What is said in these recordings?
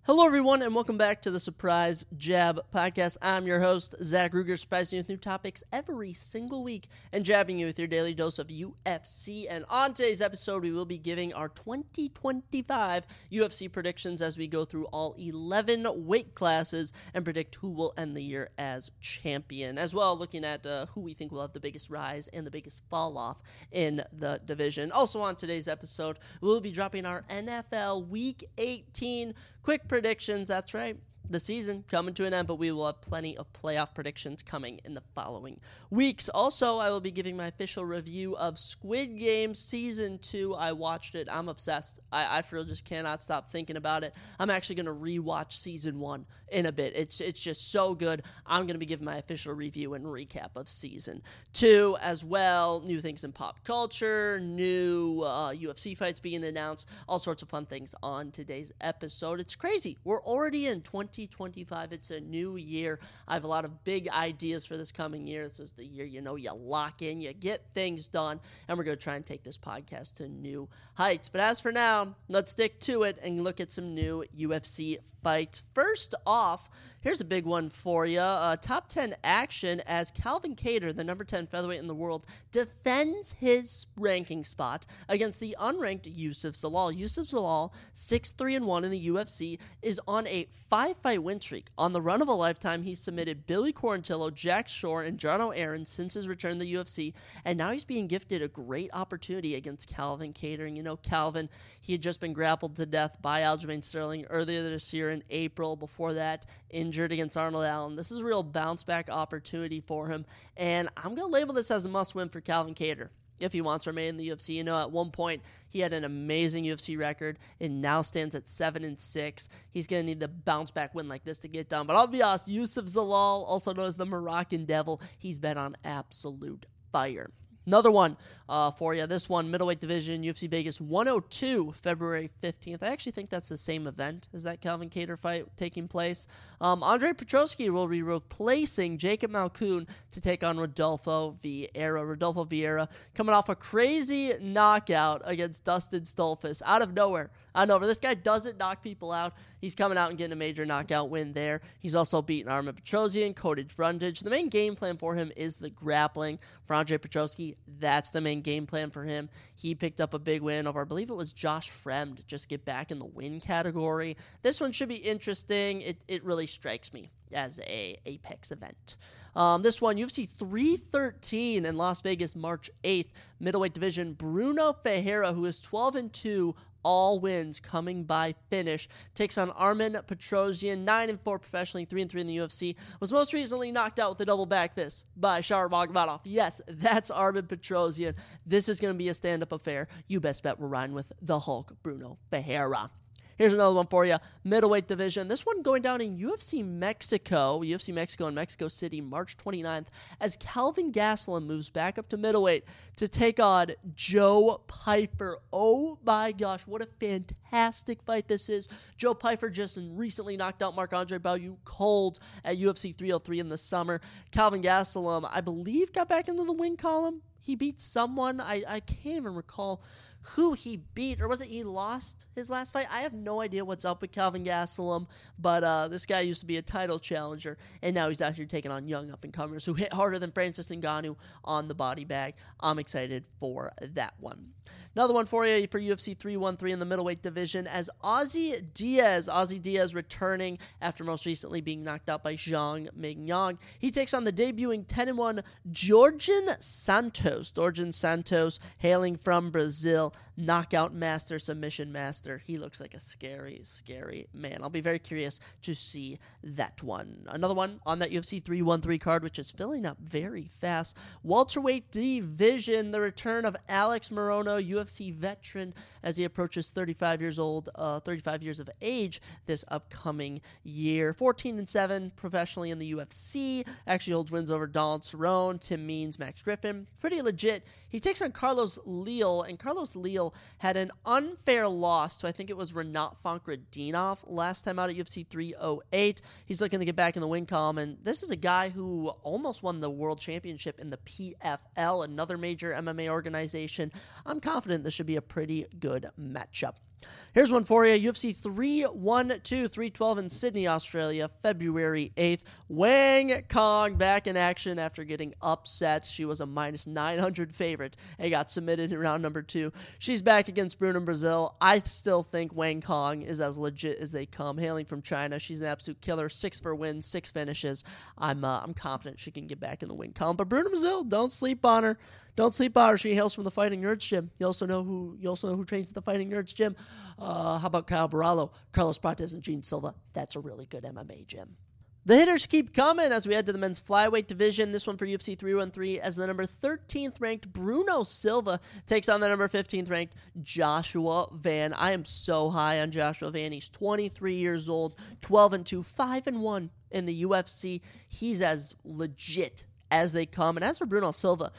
Hello, everyone, and welcome back to the Surprise Jab Podcast. I'm your host, Zach Ruger, surprising you with new topics every single week and jabbing you with your daily dose of UFC. And on today's episode, we will be giving our 2025 UFC predictions as we go through all 11 weight classes and predict who will end the year as champion, as well looking at who we think will have the biggest rise and the biggest fall off in the division. Also on today's episode, we'll be dropping our NFL Week 18 quick predictions. That's right, the season coming to an end, but we will have plenty of playoff predictions coming in the following weeks. Also, I will be giving my official review of Squid Game Season 2. I watched it. I'm obsessed. I for real just cannot stop thinking about it. I'm actually going to rewatch Season 1 in a bit. It's just so good. I'm going to be giving my official review and recap of Season 2 as well. New things in pop culture, new UFC fights being announced, all sorts of fun things on today's episode. It's crazy. We're already in 2025. It's a new year. I have a lot of big ideas for this coming year. This is the year, you lock in, you get things done, and we're going to try and take this podcast to new heights. But as for now, let's stick to it and look at some new UFC fights. First off, here's a big one for you. Top 10 action as Calvin Kattar, the number 10 featherweight in the world, defends his ranking spot against the unranked Youssef Zalal. Youssef Zalal, 6-3-1 in the UFC, is on a 5-fight win streak. On the run of a lifetime, he submitted Billy Quarantillo, Jack Shore, and Jono Aaron since his return to the UFC, and now he's being gifted a great opportunity against Calvin Kattar. And Calvin, he had just been grappled to death by Aljamain Sterling earlier this year in April. Before that, injured against Arnold Allen. This is a real bounce-back opportunity for him, and I'm going to label this as a must-win for Calvin Kattar if he wants to remain in the UFC. At one point, he had an amazing UFC record and now stands at 7-6. He's going to need the bounce-back win like this to get done. But I'll be honest, Youssef Zalal, also known as the Moroccan Devil, he's been on absolute fire. Another one for you. This one, middleweight division, UFC Vegas 102, February 15th. I actually think that's the same event as that Calvin Kattar fight taking place. Andre Petroski will be replacing Jacob Malkoun to take on Rodolfo Vieira. Rodolfo Vieira coming off a crazy knockout against Dustin Stolfus out of nowhere. This guy doesn't knock people out. He's coming out and getting a major knockout win there. He's also beaten Armen Petrosyan, Cody Brundage. The main game plan for him is the grappling. For Andre Petroski, that's the main game plan for him. He picked up a big win over, I believe it was Josh Fremd, to just get back in the win category. This one should be interesting. It really strikes me as a Apex event. This one, UFC 313 in Las Vegas, March 8th, middleweight division. Bruno Ferreira, who is 12-2, all wins coming by finish, takes on Armen Petrosyan, 9-4 professionally, 3-3 in the UFC, was most recently knocked out with a double back fist by Shamar Magomedov. Yes, that's Armen Petrosyan. This is going to be a stand-up affair. You best bet we're riding with the Hulk, Bruno Ferreira. Here's another one for you. Middleweight division. This one going down in UFC Mexico in Mexico City, March 29th, as Calvin Gastelum moves back up to middleweight to take on Joe Pyfer. Oh my gosh, what a fantastic fight this is. Joe Pyfer just recently knocked out Marc-Andre Barriault cold at UFC 303 in the summer. Calvin Gastelum, I believe, got back into the win column. He beat someone. I can't even recall who he beat, or was it he lost his last fight? I have no idea what's up with Calvin Gastelum, but this guy used to be a title challenger, and now he's out here taking on young up-and-comers who hit harder than Francis Ngannou on the body bag. I'm excited for that one. Another one for you for UFC 313 in the middleweight division as Ozzy Diaz returning after most recently being knocked out by Zhang Mingyang. He takes on the debuting 10-1 Jorgen Santos, hailing from Brazil, knockout master, submission master. He looks like a scary, scary man. I'll be very curious to see that one. Another one on that UFC 313 card, which is filling up very fast. Welterweight division, the return of Alex Morono, UFC veteran, as he approaches 35 years of age this upcoming year. 14-7 professionally in the UFC. Actually holds wins over Donald Cerrone, Tim Means, Max Griffin. Pretty legit. He takes on Carlos Leal, and Carlos Leal had an unfair loss to, I think it was Renat Fakhretdinov last time out at UFC 308. He's looking to get back in the win column, and this is a guy who almost won the world championship in the PFL, another major MMA organization. I'm confident this should be a pretty good matchup. Here's one for you. UFC 312, 312 in Sydney, Australia, February 8th. Wang Kong back in action after getting upset. She was a minus 900 favorite and got submitted in round number 2. She's back against Bruna Brazil. I still think Wang Kong is as legit as they come. Hailing from China, she's an absolute killer. 6 for wins, 6 finishes. I'm confident she can get back in the win column. But Bruna Brazil, don't sleep on her. Don't sleep on her. She hails from the Fighting Nerds gym. You also know who trains at the Fighting Nerds gym. How about Kyle Barallo, Carlos Prates, and Gene Silva? That's a really good MMA gym. The hitters keep coming as we head to the men's flyweight division. This one for UFC 313 as the number 13th ranked Bruno Silva takes on the number 15th ranked Joshua Van. I am so high on Joshua Van. He's 23 years old, 12-2, 5-1 in the UFC. He's as legit as they come. And as for Bruno Silva,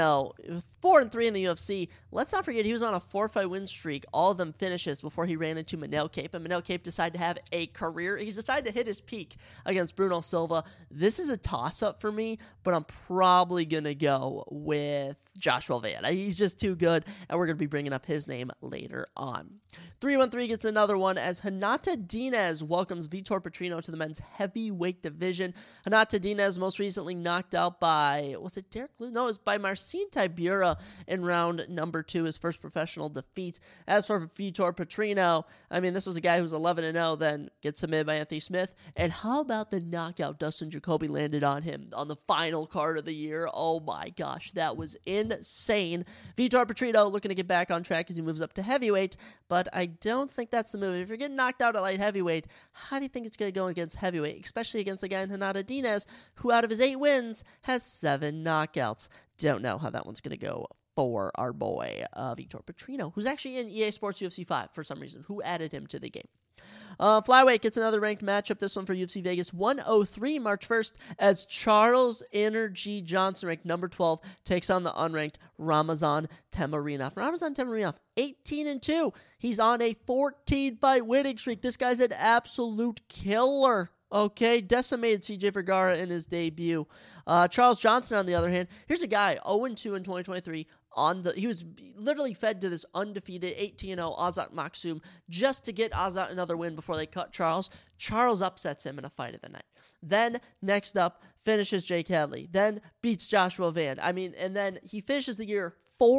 4-3 in the UFC. Let's not forget he was on a 4-fight win streak, all of them finishes before he ran into Manel Kape. And Manel Kape decided to have a career. He decided to hit his peak against Bruno Silva. This is a toss-up for me, but I'm probably going to go with Joshua Van. He's just too good, and we're going to be bringing up his name later on. 313 gets another one as Renata Diaz welcomes Vitor Petrino to the men's heavyweight division. Renata Diaz most recently knocked out by, was it Derek Lewis? No, it was by Marcin Tybura in round number 2, his first professional defeat. As for Vitor Petrino, this was a guy who was 11-0, then gets submitted by Anthony Smith. And how about the knockout Dustin Jacoby landed on him on the final card of the year? Oh my gosh, that was insane. Vitor Petrino looking to get back on track as he moves up to heavyweight, but I don't think that's the move. If you're getting knocked out at light heavyweight, how do you think it's going to go against heavyweight, especially against a guy in Renata Diaz, who out of his 8 wins has 7 knockouts? Don't know how that one's going to go for our boy Vitor Petrino, who's actually in EA Sports UFC 5 for some reason. Who added him to the game? Flyweight gets another ranked matchup, this one for UFC Vegas 103, March 1st, as Charles Energy Johnson, ranked number 12, takes on the unranked Ramazan Temarinov. Ramazan Temarinov, 18-2. He's on a 14-fight winning streak. This guy's an absolute killer. Okay, decimated CJ Vergara in his debut. Charles Johnson, on the other hand, here's a guy 0-2 in 2023. He was literally fed to this undefeated 18-0 Azat Maksum just to get Azat another win before they cut Charles. Charles upsets him in a fight of the night. Then, next up, finishes Jake Hadley. Then beats Joshua Van. And then he finishes the year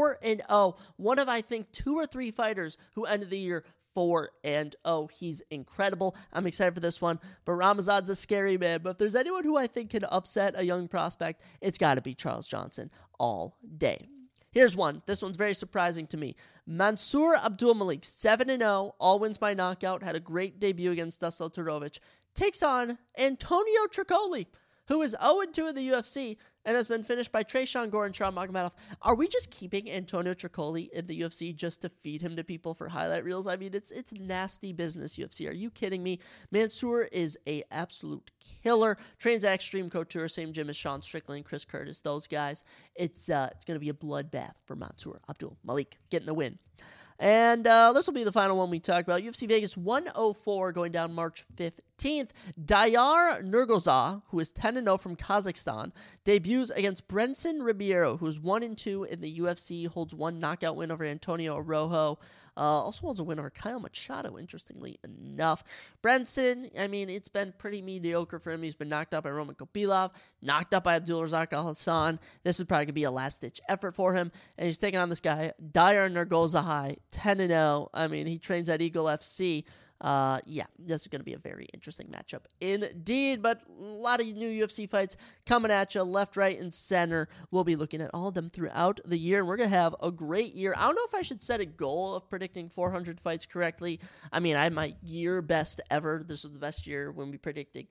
4-0. One of, I think, 2 or 3 fighters who ended the year 4-0. He's incredible. I'm excited for this one. But Ramazan's a scary man. But if there's anyone who I think can upset a young prospect, it's got to be Charles Johnson all day. Here's one. This one's very surprising to me. Mansour Abdulmalik, 7-0, all wins by knockout, had a great debut against Dussel Turovic, takes on Antonio Tricoli, who is 0-2 in the UFC and has been finished by Tresean Gore and Sean Magomedov. Are we just keeping Antonio Tricoli in the UFC just to feed him to people for highlight reels? It's nasty business, UFC. Are you kidding me? Mansour is a absolute killer. Trains at Extreme Couture, same gym as Sean Strickland, Chris Curtis, those guys. It's going to be a bloodbath for Mansour Abdulmalik getting the win. And this will be the final one we talk about. UFC Vegas 104 going down March 15th. Dayar Nurgozah, who is 10-0 from Kazakhstan, debuts against Brenson Ribeiro, who's 1-2 in the UFC, holds 1 knockout win over Antonio Araujo. Also holds a win over Kyle Machado, interestingly enough. Brenson, it's been pretty mediocre for him. He's been knocked out by Roman Kopilov, knocked out by Abdulrazak Al-Hassan. This is probably going to be a last-ditch effort for him. And he's taking on this guy, Dayar Nurgozah, 10-0. He trains at Eagle FC. This is going to be a very interesting matchup indeed, but a lot of new UFC fights coming at you left, right, and center. We'll be looking at all of them throughout the year, and we're going to have a great year. I don't know if I should set a goal of predicting 400 fights correctly. I had my year best ever. This was the best year when we predicted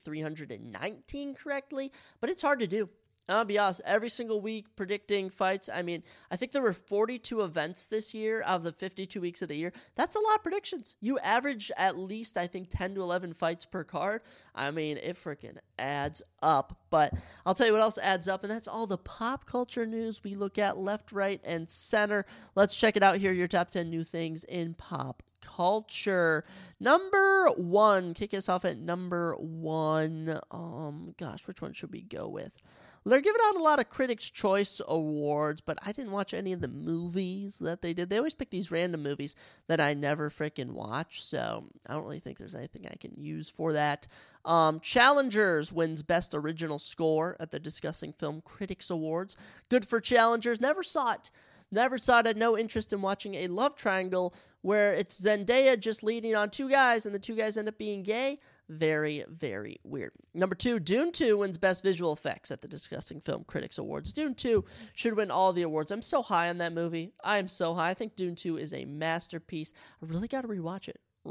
319 correctly, but it's hard to do. I'll be honest, every single week predicting fights. I think there were 42 events this year out of the 52 weeks of the year. That's a lot of predictions. You average at least, 10 to 11 fights per card. It freaking adds up. But I'll tell you what else adds up, and that's all the pop culture news we look at left, right, and center. Let's check it out here, your top 10 new things in pop culture. Number 1, kick us off at number 1. Which one should we go with? They're giving out a lot of Critics' Choice Awards, but I didn't watch any of the movies that they did. They always pick these random movies that I never freaking watch, so I don't really think there's anything I can use for that. Challengers wins Best Original Score at the Discussing Film Critics Awards. Good for Challengers. Never saw it. Had no interest in watching a love triangle where it's Zendaya just leading on two guys and the two guys end up being gay. Very, very weird. Number 2, Dune 2 wins Best Visual Effects at the Discussing Film Critics Awards. Dune 2 should win all the awards. I'm so high on that movie. I am so high. I think Dune 2 is a masterpiece. I really got to rewatch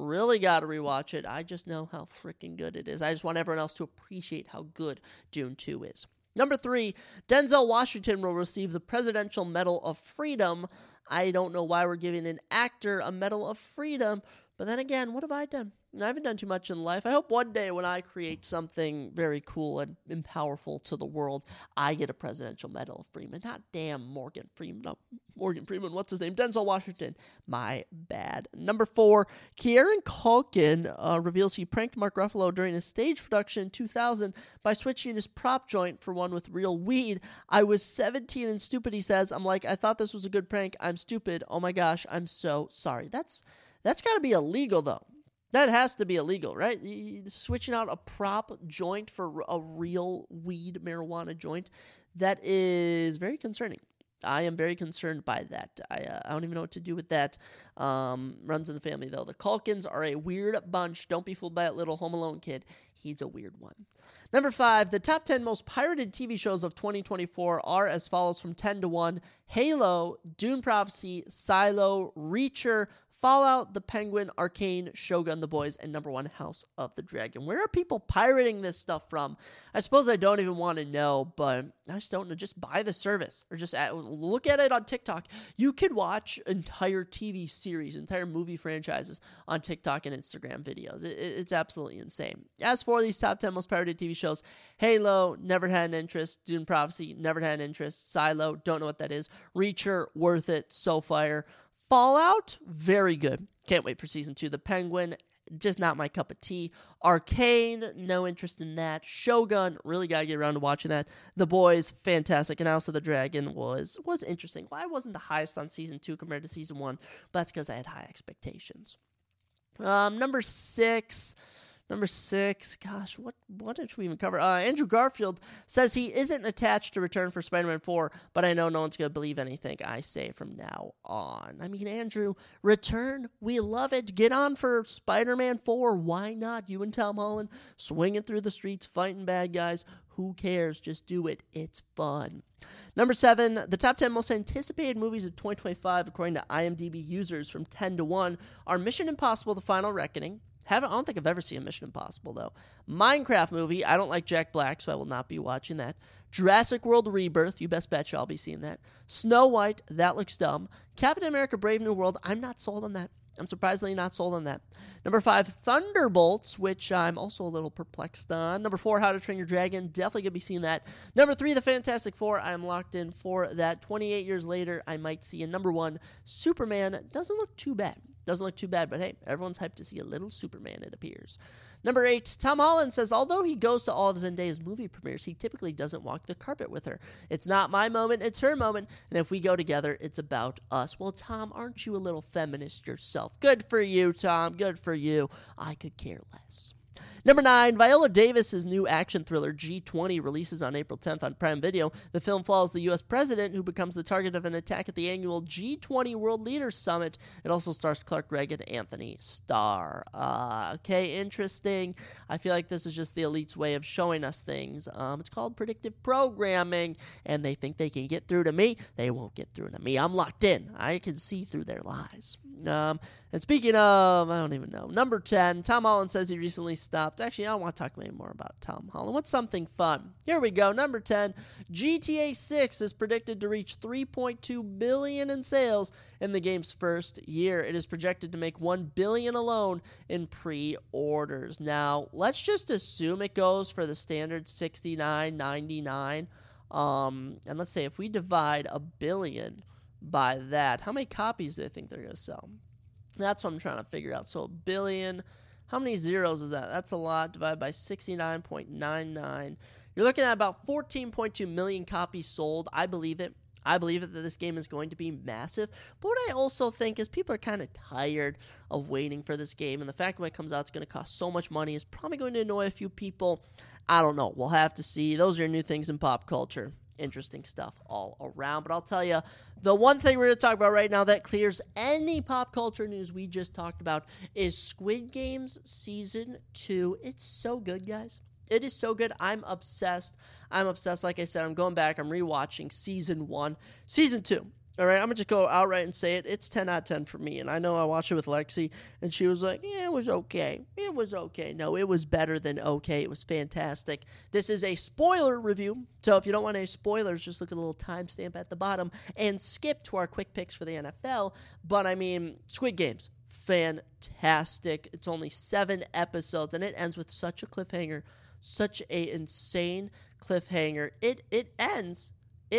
it. I just know how freaking good it is. I just want everyone else to appreciate how good Dune 2 is. Number 3, Denzel Washington will receive the Presidential Medal of Freedom. I don't know why we're giving an actor a Medal of Freedom, but then again, what have I done? I haven't done too much in life. I hope one day when I create something very cool and powerful to the world, I get a Presidential Medal of Freedom. Not damn Morgan Freeman. No, Morgan Freeman, what's his name? Denzel Washington. My bad. Number 4, Kieran Culkin reveals he pranked Mark Ruffalo during a stage production in 2000 by switching his prop joint for one with real weed. I was 17 and stupid, he says. I'm like, I thought this was a good prank. I'm stupid. Oh my gosh, I'm so sorry. That's got to be illegal, though. That has to be illegal, right? Switching out a prop joint for a real weed marijuana joint, that is very concerning. I am very concerned by that. I don't even know what to do with that. Runs in the family, though. The Culkins are a weird bunch. Don't be fooled by that little Home Alone kid. He's a weird one. Number 5, the top 10 most pirated TV shows of 2024 are as follows from 10 to 1. Halo, Dune Prophecy, Silo, Reacher, Fallout, The Penguin, Arcane, Shogun, The Boys, and number 1, House of the Dragon. Where are people pirating this stuff from? I suppose I don't even want to know, but I just don't know. Just buy the service or just look at it on TikTok. You could watch entire TV series, entire movie franchises on TikTok and Instagram videos. It's absolutely insane. As for these top 10 most pirated TV shows, Halo, never had an interest. Dune Prophecy, never had an interest. Silo, don't know what that is. Reacher, worth it. So fire. Fallout, very good. Can't wait for season 2. The Penguin, just not my cup of tea. Arcane, no interest in that. Shogun, really got to get around to watching that. The Boys, fantastic. And House of the Dragon was interesting. Why wasn't the highest on season 2 compared to season 1? But that's because I had high expectations. Number 6, gosh, what did we even cover? Andrew Garfield says he isn't attached to return for Spider-Man 4, but I know no one's going to believe anything I say from now on. I mean, Andrew, return. We love it. Get on for Spider-Man 4. Why not? You and Tom Holland swinging through the streets, fighting bad guys. Who cares? Just do it. It's fun. Number 7, the top 10 most anticipated movies of 2025, according to IMDb users from 10 to 1, are Mission Impossible: The Final Reckoning. I don't think I've ever seen a Mission Impossible, though. Minecraft movie. I don't like Jack Black, so I will not be watching that. Jurassic World Rebirth. You best bet you I'll be seeing that. Snow White. That looks dumb. Captain America Brave New World. I'm not sold on that. I'm surprisingly not sold on that. Number 5, Thunderbolts, which I'm also a little perplexed on. Number 4, How to Train Your Dragon. Definitely going to be seeing that. Number 3, The Fantastic Four. I'm locked in for that. 28 years later, I might see. And number 1, Superman. Doesn't look too bad. But hey, everyone's hyped to see a little Superman, it appears. Number 8, Tom Holland says, although he goes to all of Zendaya's movie premieres, he typically doesn't walk the carpet with her. It's not my moment, it's her moment, and if we go together, it's about us. Well, Tom, aren't you a little feminist yourself? Good for you, Tom, good for you. I could care less. Number 9, Viola Davis's new action thriller G20 releases on April 10th on Prime Video. The film follows the U.S. president who becomes the target of an attack at the annual G20 World Leaders Summit. It also stars Clark Gregg and Anthony Starr. Okay, interesting. I feel like this is just the elite's way of showing us things. It's called predictive programming, and they think they can get through to me. They won't get through to me. I'm locked in. I can see through their lies. And speaking of, I don't even know. Number 10, Tom Holland says he recently stopped. Actually, I don't want to talk anymore about Tom Holland. What's something fun? Here we go. Number 10, GTA 6 is predicted to reach $3.2 billion in sales in the game's first year. It is projected to make $1 billion alone in pre-orders. Now, let's just assume it goes for the standard $69.99. And let's say if we divide $1 billion by that, how many copies do they think they're going to sell? That's what I'm trying to figure out. So $1 billion, how many zeros is that? That's a lot. Divided by 69.99. You're looking at about 14.2 million copies sold. I believe it. I believe that this game is going to be massive. But what I also think is people are kind of tired of waiting for this game. And the fact when it comes out it's going to cost so much money is probably going to annoy a few people. I don't know. We'll have to see. Those are new things in pop culture. Interesting stuff all around. But I'll tell you, the one thing we're going to talk about right now that clears any pop culture news we just talked about is Squid Games Season 2. It's so good, guys. It is so good. I'm obsessed. Like I said, I'm going back. I'm rewatching Season 1. Season 2. All right, I'm going to just go outright and say it. It's 10 out of 10 for me. And I know I watched it with Lexi, and she was like, yeah, it was okay. It was okay. No, it was better than okay. It was fantastic. This is a spoiler review. So if you don't want any spoilers, just look at the little timestamp at the bottom and skip to our quick picks for the NFL. But, I mean, Squid Games, fantastic. It's only 7 episodes, and it ends with such a cliffhanger, such a insane cliffhanger. It ends,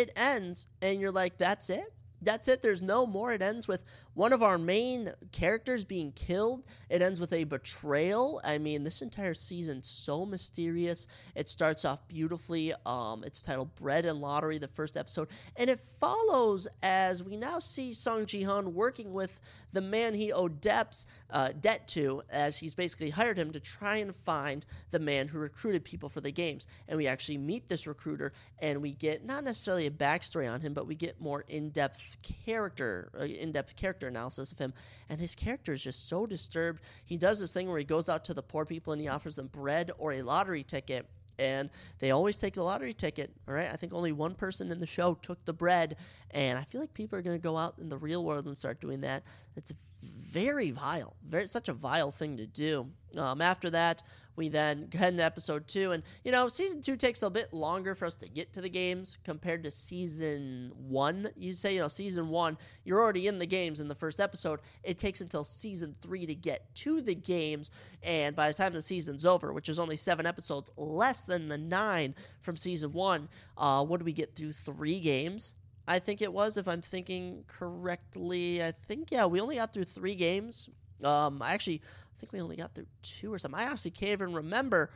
and you're like, that's it? That's it. There's no more. It ends with one of our main characters being killed. It ends with a betrayal. I mean, this entire season's so mysterious. It starts off beautifully. It's titled Bread and Lottery, the first episode. And it follows as we now see Song Ji-hun working with the man he owed debt to, as he's basically hired him to try and find the man who recruited people for the games. And we actually meet this recruiter, and we get not necessarily a backstory on him, but we get more in-depth character analysis of him, and his character is just so disturbed. He does this thing where he goes out to the poor people and he offers them bread or a lottery ticket, and they always take the lottery ticket. All right, I think only one person in the show took the bread, and I feel like people are going to go out in the real world and start doing that. It's very vile, such a vile thing to do. After that, we then head into episode 2, and season 2 takes a bit longer for us to get to the games compared to season 1. You say, season 1, you're already in the games in the first episode. It takes until season 3 to get to the games, and by the time the season's over, which is only 7 episodes, less than the 9 from season 1, what do we get through 3 games? I think it was, if I'm thinking correctly. I think, we only got through 3 games. I think we only got through 2 or something. I honestly can't even remember.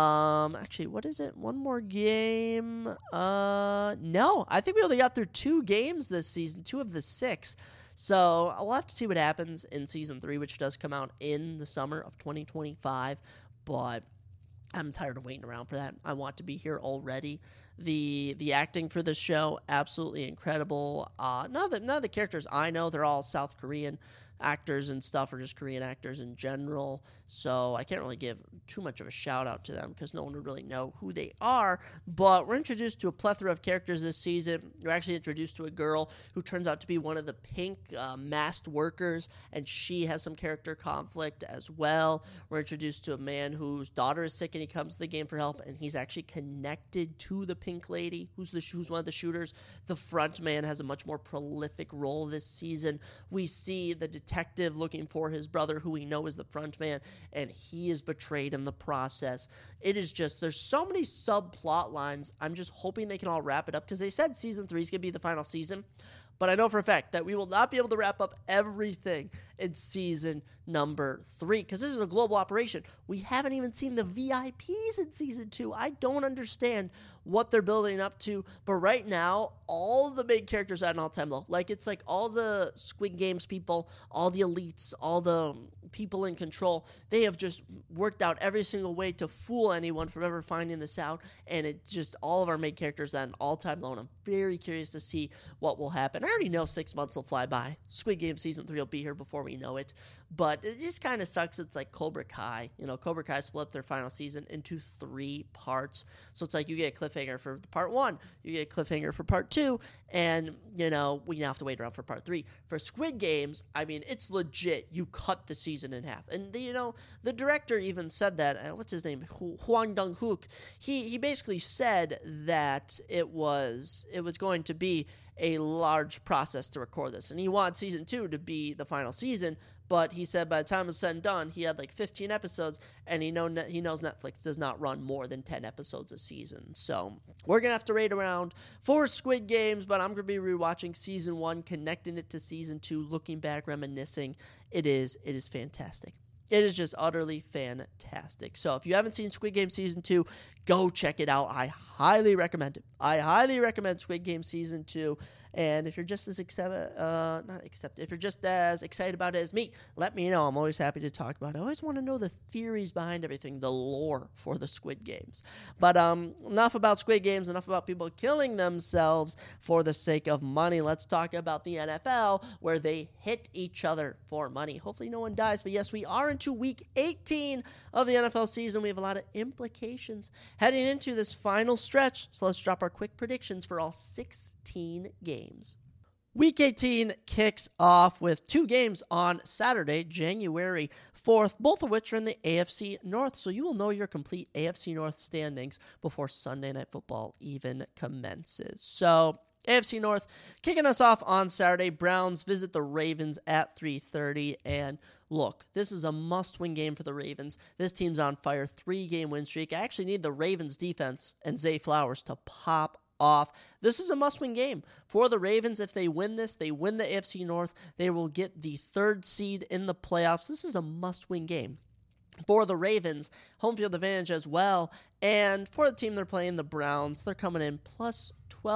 What is it? One more game? No, I think we only got through 2 games this season, 2 of the 6. So I'll have to see what happens in season 3, which does come out in the summer of 2025. But I'm tired of waiting around for that. I want to be here already. The acting for this show, absolutely incredible. None of the characters I know, they're all South Korean actors and stuff, or just Korean actors in general, so I can't really give too much of a shout out to them because no one would really know who they are. But we're introduced to a plethora of characters this season. We're actually introduced to a girl who turns out to be one of the pink masked workers, and she has some character conflict as well. We're introduced to a man whose daughter is sick, and he comes to the game for help, and he's actually connected to the pink lady who's one of the shooters. The front man has a much more prolific role this season. We see the detective looking for his brother, who we know is the front man, and he is betrayed in the process. It is just, there's so many subplot lines. I'm just hoping they can all wrap it up, because they said season 3 is going to be the final season. But I know for a fact that we will not be able to wrap up everything in season number 3, because this is a global operation. We haven't even seen the VIPs in season 2. I don't understand what they're building up to, but right now, all the big characters are at an all-time low. It's like all the Squid Games people, all the elites, all the people in control, they have just worked out every single way to fool anyone from ever finding this out, and it just, all of our main characters are at an all-time low, and I'm very curious to see what will happen. I already know 6 months will fly by. Squid Game season 3 will be here before we know it, but it just kind of sucks. It's like Cobra Kai. Cobra Kai split up their final season into 3 parts, so it's like you get a cliffhanger for part 1, you get a cliffhanger for part 2, and, we now have to wait around for part 3. For Squid Games, I mean, it's legit. You cut the season in half. And, the director even said that, what's his name? Hwang Dong-hook. He basically said that it was going to be a large process to record this. And he wanted season 2 to be the final season, but he said by the time it was said and done, he had 15 episodes, and he knows Netflix does not run more than 10 episodes a season. So we're going to have to wait around for Squid Games, but I'm going to be rewatching season 1, connecting it to season 2, looking back, reminiscing. It is fantastic. It is just utterly fantastic. So if you haven't seen Squid Game Season 2, go check it out. I highly recommend it. I highly recommend Squid Game Season 2. And if you're just as if you're just as excited about it as me, let me know. I'm always happy to talk about it. I always want to know the theories behind everything, the lore for the Squid Games. But enough about Squid Games, enough about people killing themselves for the sake of money. Let's talk about the NFL, where they hit each other for money. Hopefully no one dies. But yes, we are into week 18 of the NFL season. We have a lot of implications heading into this final stretch. So let's drop our quick predictions for all 16 games. Week 18 kicks off with 2 games on Saturday, January 4th, both of which are in the AFC North. So you will know your complete AFC North standings before Sunday Night Football even commences. So AFC North kicking us off on Saturday. Browns visit the Ravens at 3:30. And look, this is a must-win game for the Ravens. This team's on fire, 3-game win streak. I actually need the Ravens defense and Zay Flowers to pop off. This is a must-win game for the Ravens. If they win this, they win the AFC North. They will get the 3rd seed in the playoffs. This is a must-win game for the Ravens. Home field advantage as well. And for the team they're playing, the Browns, they're coming in plus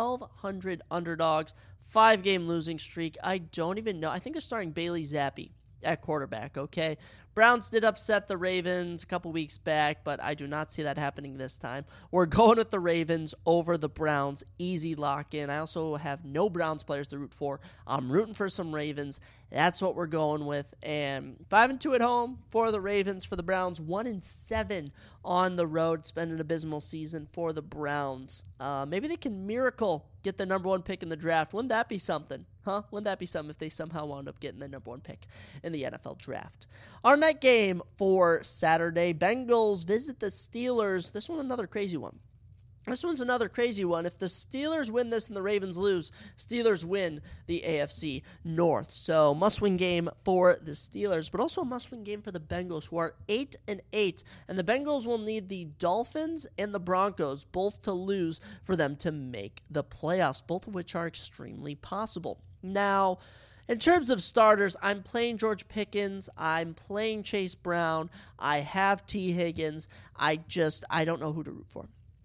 1,200 underdogs. 5-game losing streak. I don't even know. I think they're starting Bailey Zappi at quarterback, okay? Browns did upset the Ravens a couple weeks back, but I do not see that happening this time. We're going with the Ravens over the Browns. Easy lock-in. I also have no Browns players to root for. I'm rooting for some Ravens. That's what we're going with. And 5-2 at home for the Ravens. For the Browns, 1-7 on the road. It's been an abysmal season for the Browns. Maybe they can miracle get the number 1 pick in the draft. Wouldn't that be something? Huh? Wouldn't that be something if they somehow wound up getting the number 1 pick in the NFL draft? Our night game for Saturday, Bengals visit the Steelers. This one, another crazy one. This one's another crazy one. If the Steelers win this and the Ravens lose, Steelers win the AFC North. So must-win game for the Steelers, but also a must-win game for the Bengals, who are 8-8. And the Bengals will need the Dolphins and the Broncos both to lose for them to make the playoffs, both of which are extremely possible. Now, in terms of starters, I'm playing George Pickens. I'm playing Chase Brown. I have T. Higgins. I don't know who to root for.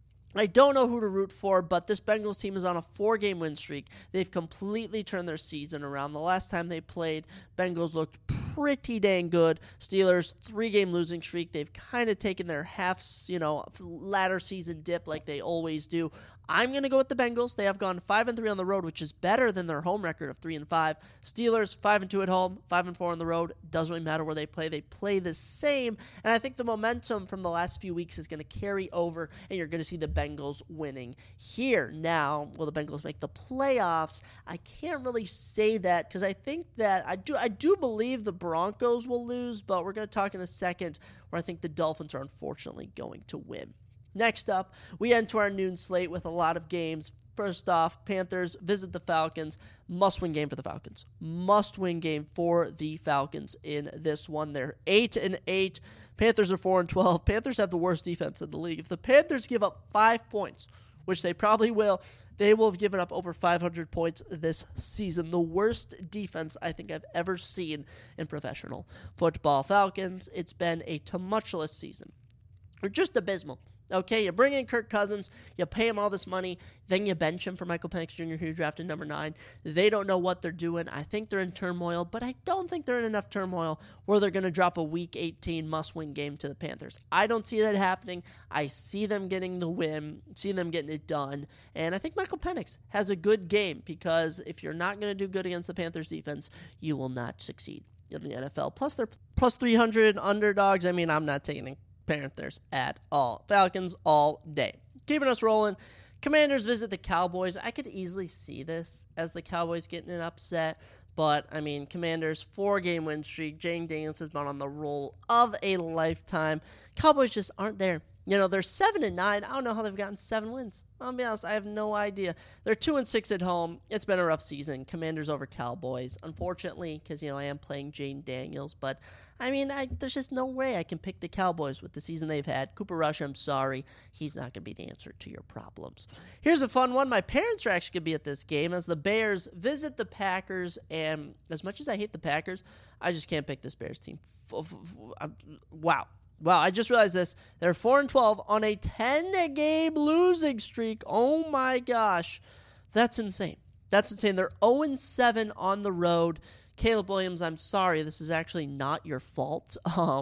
But this Bengals team is on a 4-game win streak. They've completely turned their season around. The last time they played, Bengals looked pretty dang good. Steelers, 3-game losing streak. They've kind of taken their latter season dip like they always do. I'm going to go with the Bengals. They have gone 5-3 on the road, which is better than their home record of 3-5. Steelers, 5-2 at home, 5-4 on the road. Doesn't really matter where they play. They play the same. And I think the momentum from the last few weeks is going to carry over, and you're going to see the Bengals winning here. Now, will the Bengals make the playoffs? I can't really say that, because I think that I do believe the Broncos will lose, but we're going to talk in a second where I think the Dolphins are unfortunately going to win. Next up, we enter our noon slate with a lot of games. First off, Panthers visit the Falcons. Must-win game for the Falcons. Must-win game for the Falcons in this one. They're 8-8. Panthers are 4-12. Panthers have the worst defense in the league. If the Panthers give up 5 points, which they probably will, they will have given up over 500 points this season. The worst defense I think I've ever seen in professional football. Falcons, it's been a tumultuous season. They're just abysmal. Okay, you bring in Kirk Cousins, you pay him all this money, then you bench him for Michael Penix Jr., who you drafted number 9. They don't know what they're doing. I think they're in turmoil, but I don't think they're in enough turmoil where they're going to drop a Week 18 must-win game to the Panthers. I don't see that happening. I see them getting the win, see them getting it done, and I think Michael Penix has a good game, because if you're not going to do good against the Panthers defense, you will not succeed in the NFL. Plus, they're plus 300 underdogs. I mean, I'm not taking Panthers at all. Falcons all day. Keeping us rolling. Commanders visit the Cowboys. I could easily see this as the Cowboys getting an upset, but I mean, Commanders 4-game win streak. Jane Daniels has been on the roll of a lifetime. Cowboys just aren't there. They're 7-9. I don't know how they've gotten 7 wins. I'll be honest, I have no idea. They're 2-6 at home. It's been a rough season. Commanders over Cowboys. Unfortunately, because, I am playing Jane Daniels. But, there's just no way I can pick the Cowboys with the season they've had. Cooper Rush, I'm sorry. He's not going to be the answer to your problems. Here's a fun one. My parents are actually going to be at this game as the Bears visit the Packers. And as much as I hate the Packers, I just can't pick this Bears team. Wow. Wow, I just realized this. They're 4-12 on a 10-game losing streak. Oh my gosh. That's insane. That's insane. They're 0-7 on the road. Caleb Williams, I'm sorry. This is actually not your fault.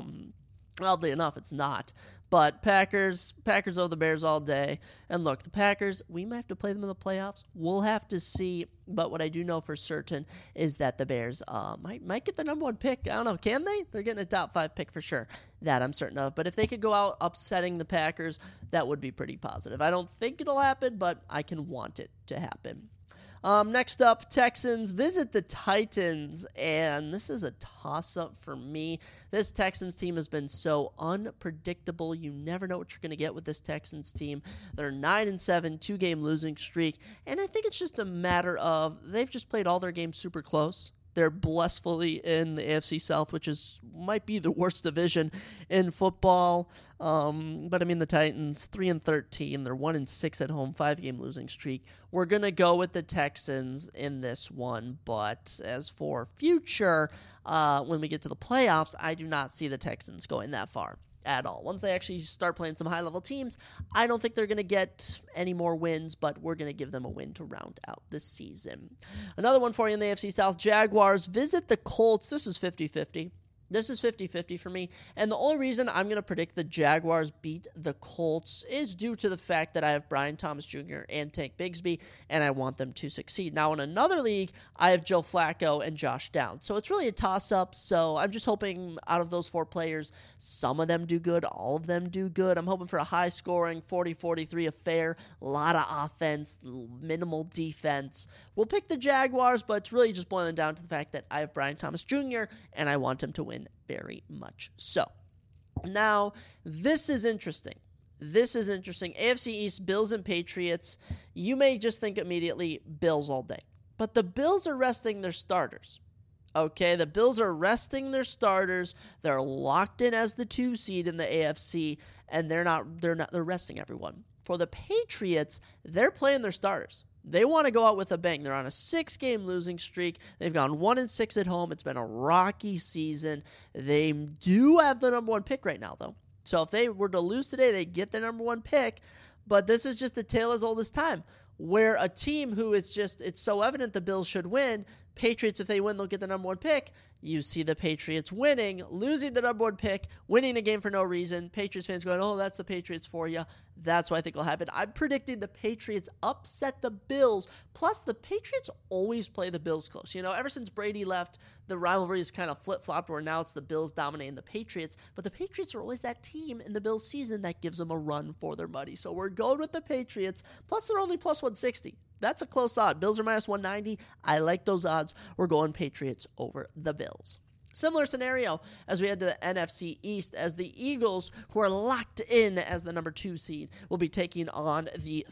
Oddly enough, it's not. But Packers over the Bears all day. And look, the Packers, we might have to play them in the playoffs. We'll have to see. But what I do know for certain is that the Bears might get the number 1 pick. I don't know. Can they? They're getting a top 5 pick for sure. That I'm certain of. But if they could go out upsetting the Packers, that would be pretty positive. I don't think it'll happen, but I can want it to happen. Next up, Texans visit the Titans, and this is a toss-up for me. This Texans team has been so unpredictable. You never know what you're going to get with this Texans team. They're 9-7, 2-game losing streak, and I think it's just a matter of they've just played all their games super close. They're blissfully in the AFC South, which might be the worst division in football. But the Titans, 3-13. They're 1-6 at home, 5-game losing streak. We're going to go with the Texans in this one. But as for future, when we get to the playoffs, I do not see the Texans going that far at all. Once they actually start playing some high-level teams, I don't think they're going to get any more wins, but we're going to give them a win to round out the season. Another one for you in the AFC South, Jaguars visit the Colts. This is 50-50. This is 50-50 for me, and the only reason I'm going to predict the Jaguars beat the Colts is due to the fact that I have Brian Thomas Jr. and Tank Bigsby, and I want them to succeed. Now, in another league, I have Joe Flacco and Josh Downs, so it's really a toss-up, so I'm just hoping out of those 4 players, some of them do good, all of them do good. I'm hoping for a high-scoring 40-43 affair, a lot of offense, minimal defense. We'll pick the Jaguars, but it's really just boiling down to the fact that I have Brian Thomas Jr., and I want him to win very much so. Now, this is interesting. AFC East, Bills and Patriots. You may just think immediately Bills all day. But the Bills are resting their starters. Okay, the Bills are resting their starters. They're locked in as the 2 seed in the AFC, and they're resting everyone. For the Patriots, they're playing their starters. They want to go out with a bang. They're on a 6-game losing streak. They've gone 1-6 at home. It's been a rocky season. They do have the number 1 pick right now, though. So if they were to lose today, they get the number 1 pick. But this is just a tale as old as time, where a team who it's so evident the Bills should win. Patriots, if they win, they'll get the number 1 pick. You see the Patriots winning, losing the number 1 pick, winning a game for no reason. Patriots fans going, oh, that's the Patriots for you. That's what I think will happen. I'm predicting the Patriots upset the Bills. Plus, the Patriots always play the Bills close. Ever since Brady left, the rivalry has kind of flip-flopped where now it's the Bills dominating the Patriots. But the Patriots are always that team in the Bills season that gives them a run for their money. So we're going with the Patriots. Plus, they're only plus 160. That's a close odd. Bills are minus 190. I like those odds. We're going Patriots over the Bills. Similar scenario as we head to the NFC East, as the Eagles, who are locked in as the number 2 seed, will be taking on the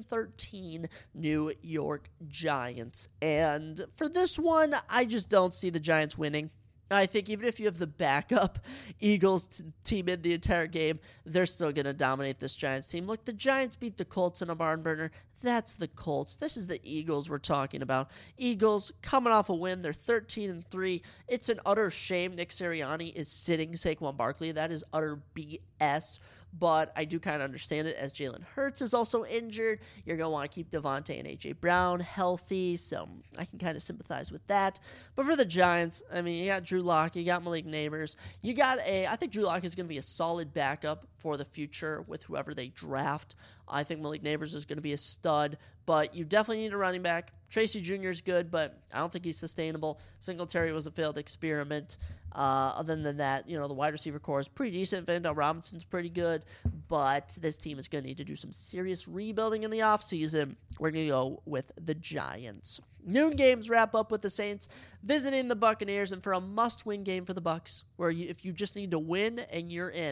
3-13 New York Giants. And for this one, I just don't see the Giants winning. I think even if you have the backup Eagles team in the entire game, they're still going to dominate this Giants team. Look, the Giants beat the Colts in a barn burner. That's the Colts. This is the Eagles we're talking about. Eagles coming off a win. They're 13-3. It's an utter shame Nick Sirianni is sitting Saquon Barkley. That is utter BS. But I do kind of understand it as Jalen Hurts is also injured. You're going to want to keep Devontae and A.J. Brown healthy, so I can kind of sympathize with that. But for the Giants, you got Drew Lock, you got Malik Nabers. I think Drew Lock is going to be a solid backup for the future with whoever they draft. I think Malik Nabers is going to be a stud, but you definitely need a running back. Tracy Jr. is good, but I don't think he's sustainable. Singletary was a failed experiment. Other than that, the wide receiver core is pretty decent. Vandal Robinson's pretty good, but this team is going to need to do some serious rebuilding in the offseason. We're going to go with the Giants. Noon games wrap up with the Saints visiting the Buccaneers, and for a must-win game for the Bucs, where if you just need to win and you're in,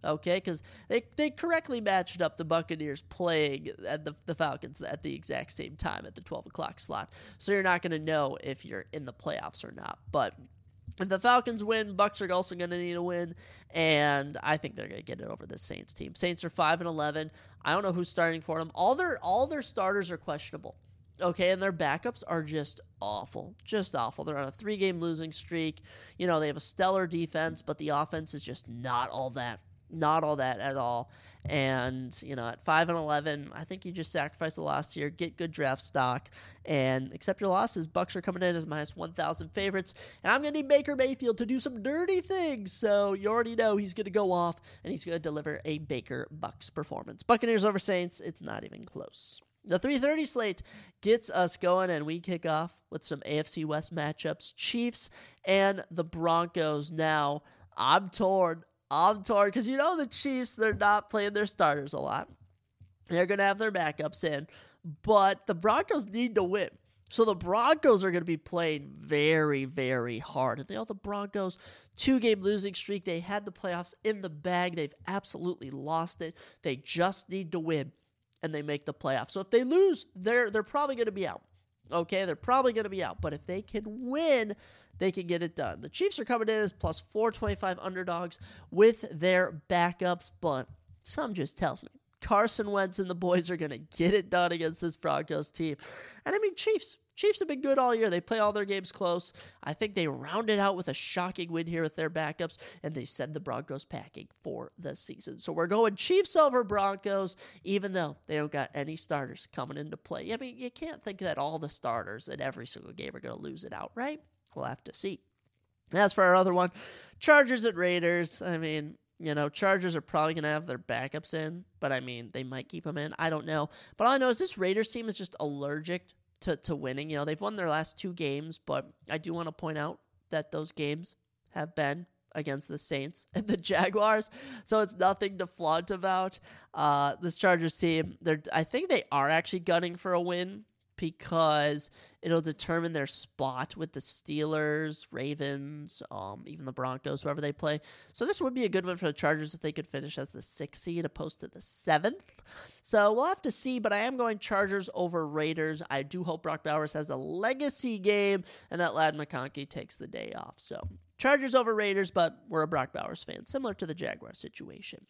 Okay, because they correctly matched up the Buccaneers playing at the Falcons at the exact same time at the 12 o'clock slot. So you're not going to know if you're in the playoffs or not. But if the Falcons win, Bucs are also going to need a win, and I think they're going to get it over the Saints team. Saints are 5-11. I don't know who's starting for them. All their starters are questionable. Okay, and their backups are just awful. Just awful. They're on a 3-game losing streak. They have a stellar defense, but the offense is just not all that. Not all that at all. And, at 5-11, I think you just sacrifice the loss here, get good draft stock, and accept your losses. Bucs are coming in as minus 1,000 favorites, and I'm going to need Baker Mayfield to do some dirty things. So you already know he's going to go off, and he's going to deliver a Baker Bucs performance. Buccaneers over Saints, it's not even close. The 3:30 slate gets us going, and we kick off with some AFC West matchups. Chiefs and the Broncos. Now, I'm torn because the Chiefs, they're not playing their starters a lot. They're going to have their backups in, but the Broncos need to win. So the Broncos are going to be playing very, very hard. And the Broncos, 2-game losing streak. They had the playoffs in the bag. They've absolutely lost it. They just need to win, and they make the playoffs. So if they lose, they're probably going to be out. Okay, they're probably going to be out. But if they can win, they can get it done. The Chiefs are coming in as plus 425 underdogs with their backups, but something just tells me Carson Wentz and the boys are going to get it done against this Broncos team. And Chiefs have been good all year. They play all their games close. I think they rounded out with a shocking win here with their backups, and they send the Broncos packing for the season. So we're going Chiefs over Broncos, even though they don't got any starters coming into play. You can't think that all the starters in every single game are going to lose it out, right? We'll have to see. As for our other one, Chargers at Raiders. Chargers are probably going to have their backups in, but they might keep them in. I don't know. But all I know is this Raiders team is just allergic to winning. They've won their last 2 games, but I do want to point out that those games have been against the Saints and the Jaguars, so it's nothing to flaunt about. This Chargers team, I think they are actually gunning for a win, because it'll determine their spot with the Steelers, Ravens, even the Broncos, whoever they play. So this would be a good one for the Chargers if they could finish as the 6th seed opposed to the 7th. So we'll have to see, but I am going Chargers over Raiders. I do hope Brock Bowers has a legacy game and that Ladd McConkey takes the day off. So Chargers over Raiders, but we're a Brock Bowers fan, similar to the Jaguars situation.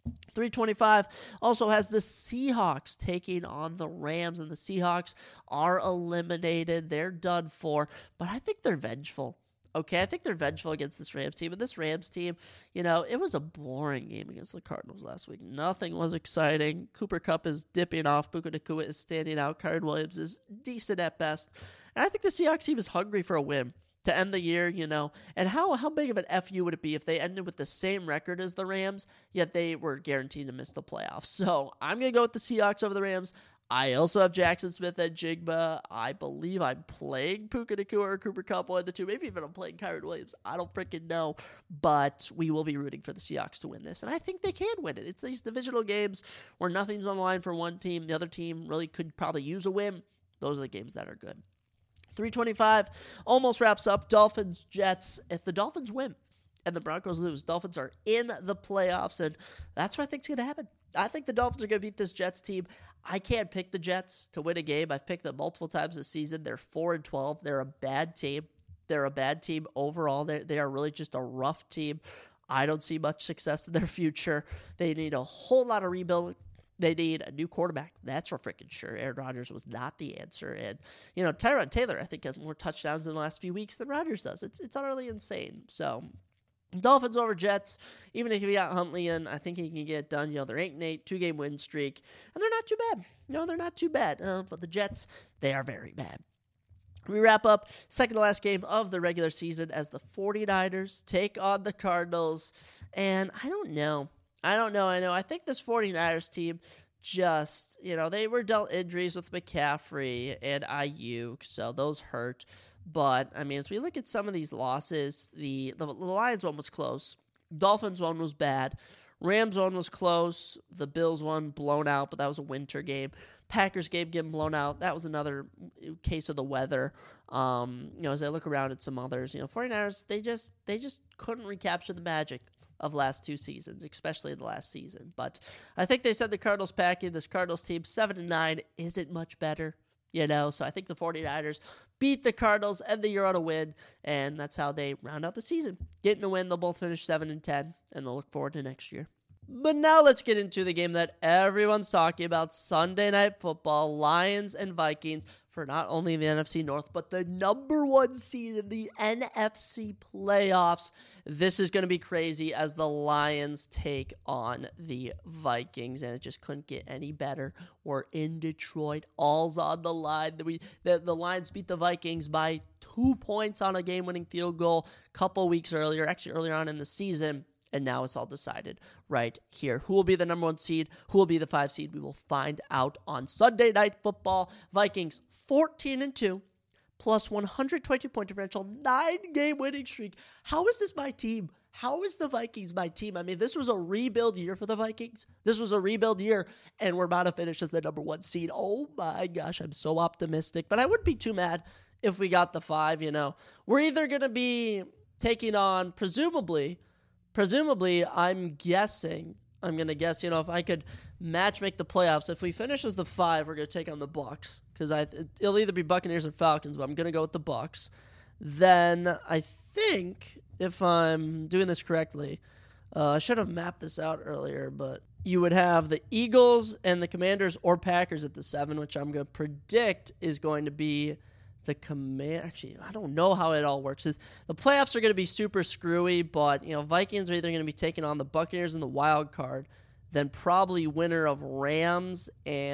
325 also has the Seahawks taking on the Rams, and the Seahawks are eliminated. They're done for, but I think they're vengeful. Okay, I think they're vengeful against this Rams team. And this Rams team, it was a boring game against the Cardinals last week. Nothing was exciting. Cooper Kupp is dipping off. Puka Nacua is standing out. Kyren Williams is decent at best. And I think the Seahawks team is hungry for a win to end the year, and how big of an FU would it be if they ended with the same record as the Rams, yet they were guaranteed to miss the playoffs. So I'm going to go with the Seahawks over the Rams. I also have Jackson Smith and Jigba. I believe I'm playing Puka Nacua or Cooper Kupp, one of the two. Maybe even I'm playing Kyren Williams. I don't freaking know, but we will be rooting for the Seahawks to win this, and I think they can win it. It's these divisional games where nothing's on the line for one team. The other team really could probably use a win. Those are the games that are good. 325 almost wraps up Dolphins, Jets. If the Dolphins win and the Broncos lose, Dolphins are in the playoffs, and that's what I think is going to happen. I think the Dolphins are going to beat this Jets team. I can't pick the Jets to win a game. I've picked them multiple times this season. They're 4-12. They're a bad team. They're a bad team overall. They are really just a rough team. I don't see much success in their future. They need a whole lot of rebuilding. They need a new quarterback. That's for freaking sure. Aaron Rodgers was not the answer. And, Tyrod Taylor, I think, has more touchdowns in the last few weeks than Rodgers does. It's utterly insane. So, Dolphins over Jets. Even if you got Huntley in, I think he can get it done. They're 8-8, 2-game win streak. And they're not too bad. They're not too bad. But the Jets, they are very bad. We wrap up second to last game of the regular season as the 49ers take on the Cardinals. And I don't know. I think this 49ers team just, they were dealt injuries with McCaffrey and Ayuk, so those hurt. But, as we look at some of these losses, the Lions one was close. Dolphins one was bad. Rams one was close. The Bills one blown out, but that was a winter game. Packers game getting blown out. That was another case of the weather. As I look around at some others, 49ers, they just couldn't recapture the magic of last 2 seasons, especially the last season. But I think they said the Cardinals packing this Cardinals team 7-9 isn't much better, so I think the 49ers beat the Cardinals and the year on a win, and that's how they round out the season. Getting a win, they'll both finish 7-10, and they'll look forward to next year. But now let's get into the game that everyone's talking about, Sunday Night Football, Lions and Vikings, for not only the NFC North, but the number 1 seed in the NFC playoffs. This is going to be crazy as the Lions take on the Vikings, and it just couldn't get any better. We're in Detroit. All's on the line. The Lions beat the Vikings by 2 points on a game-winning field goal a couple weeks earlier, actually earlier on in the season. And now it's all decided right here. Who will be the number 1 seed? Who will be the 5 seed? We will find out on Sunday Night Football. Vikings 14-2, plus 120-point differential, 9-game winning streak. How is this my team? How is the Vikings my team? I mean, this was a rebuild year for the Vikings. This was a rebuild year, and we're about to finish as the number 1 seed. Oh my gosh, I'm so optimistic. But I wouldn't be too mad if we got the 5, We're either going to be taking on, presumably, I'm going to guess, if I could make the playoffs, if we finish as the 5, we're going to take on the Bucs, because it'll either be Buccaneers or Falcons, but I'm going to go with the Bucs. Then I think, if I'm doing this correctly, I should have mapped this out earlier, but you would have the Eagles and the Commanders or Packers at the 7, which I'm going to predict is going to be the Actually, I don't know how it all works. The playoffs are going to be super screwy, but Vikings are either going to be taking on the Buccaneers in the wild card, then probably winner of Rams,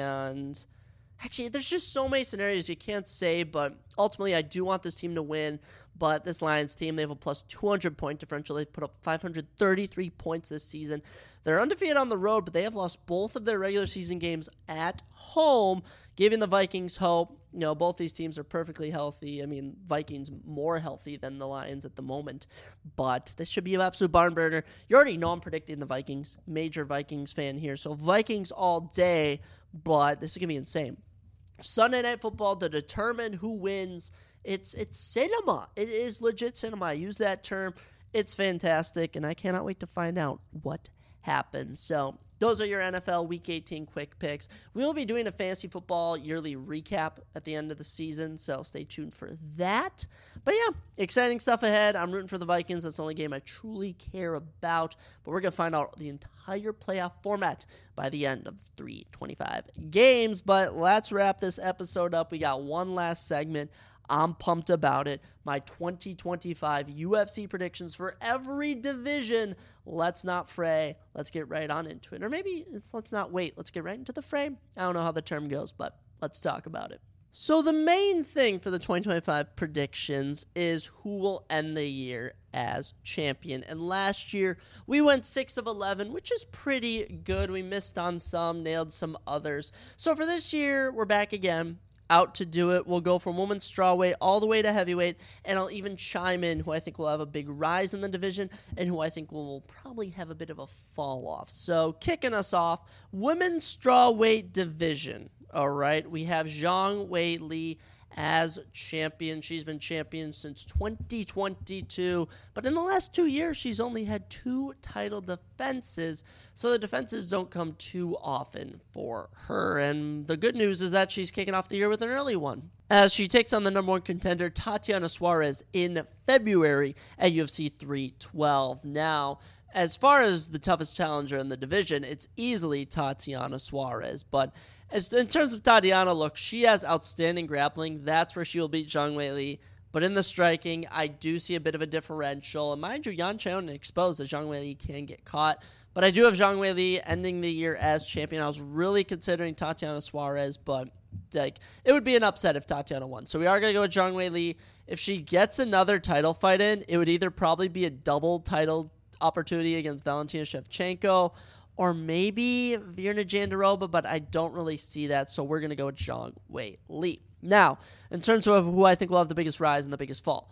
and actually, there's just so many scenarios you can't say. But ultimately, I do want this team to win. But this Lions team, they have a plus 200-point differential. They've put up 533 points this season. They're undefeated on the road, but they have lost both of their regular season games at home, giving the Vikings hope. Both these teams are perfectly healthy. I mean, Vikings more healthy than the Lions at the moment. But this should be an absolute barn burner. You already know I'm predicting the Vikings. Major Vikings fan here. So Vikings all day, but this is going to be insane. Sunday Night Football to determine who wins. It's cinema. It is legit cinema. I use that term. It's fantastic, and I cannot wait to find out what happens. So those are your NFL Week 18 quick picks. We'll be doing a fantasy football yearly recap at the end of the season, so stay tuned for that. But yeah, exciting stuff ahead. I'm rooting for the Vikings. That's the only game I truly care about. But we're going to find out the entire playoff format by the end of 325 games. But let's wrap this episode up. We got one last segment. I'm pumped about it. My 2025 UFC predictions for every division. Let's not fray. Let's get right on into it. Or maybe let's not wait. Let's get right into the fray. I don't know how the term goes, but let's talk about it. So the main thing for the 2025 predictions is who will end the year as champion. And last year, we went 6 of 11, which is pretty good. We missed on some, nailed some others. So for this year, we're back again. Out to do it. We'll go from women's strawweight all the way to heavyweight, and I'll even chime in who I think will have a big rise in the division and who I think will probably have a bit of a fall off. So kicking us off, women's strawweight division. All right, we have Zhang Weili as champion. She's been champion since 2022, but in the last 2 years, she's only had 2 title defenses, so the defenses don't come too often for her, and the good news is that she's kicking off the year with an early one, as she takes on the number 1 contender, Tatiana Suarez, in February at UFC 312. Now, as far as the toughest challenger in the division, it's easily Tatiana Suarez, but in terms of Tatiana, look, she has outstanding grappling. That's where she will beat Zhang Weili. But in the striking, I do see a bit of a differential. And mind you, Yan Xiaonan exposed that Zhang Weili can get caught. But I do have Zhang Weili ending the year as champion. I was really considering Tatiana Suarez, but it would be an upset if Tatiana won. So we are going to go with Zhang Weili. If she gets another title fight in, it would either probably be a double title opportunity against Valentina Shevchenko, or maybe Virna Jandiroba, but I don't really see that, so we're going to go with Zhang Weili. Now, in terms of who I think will have the biggest rise and the biggest fall,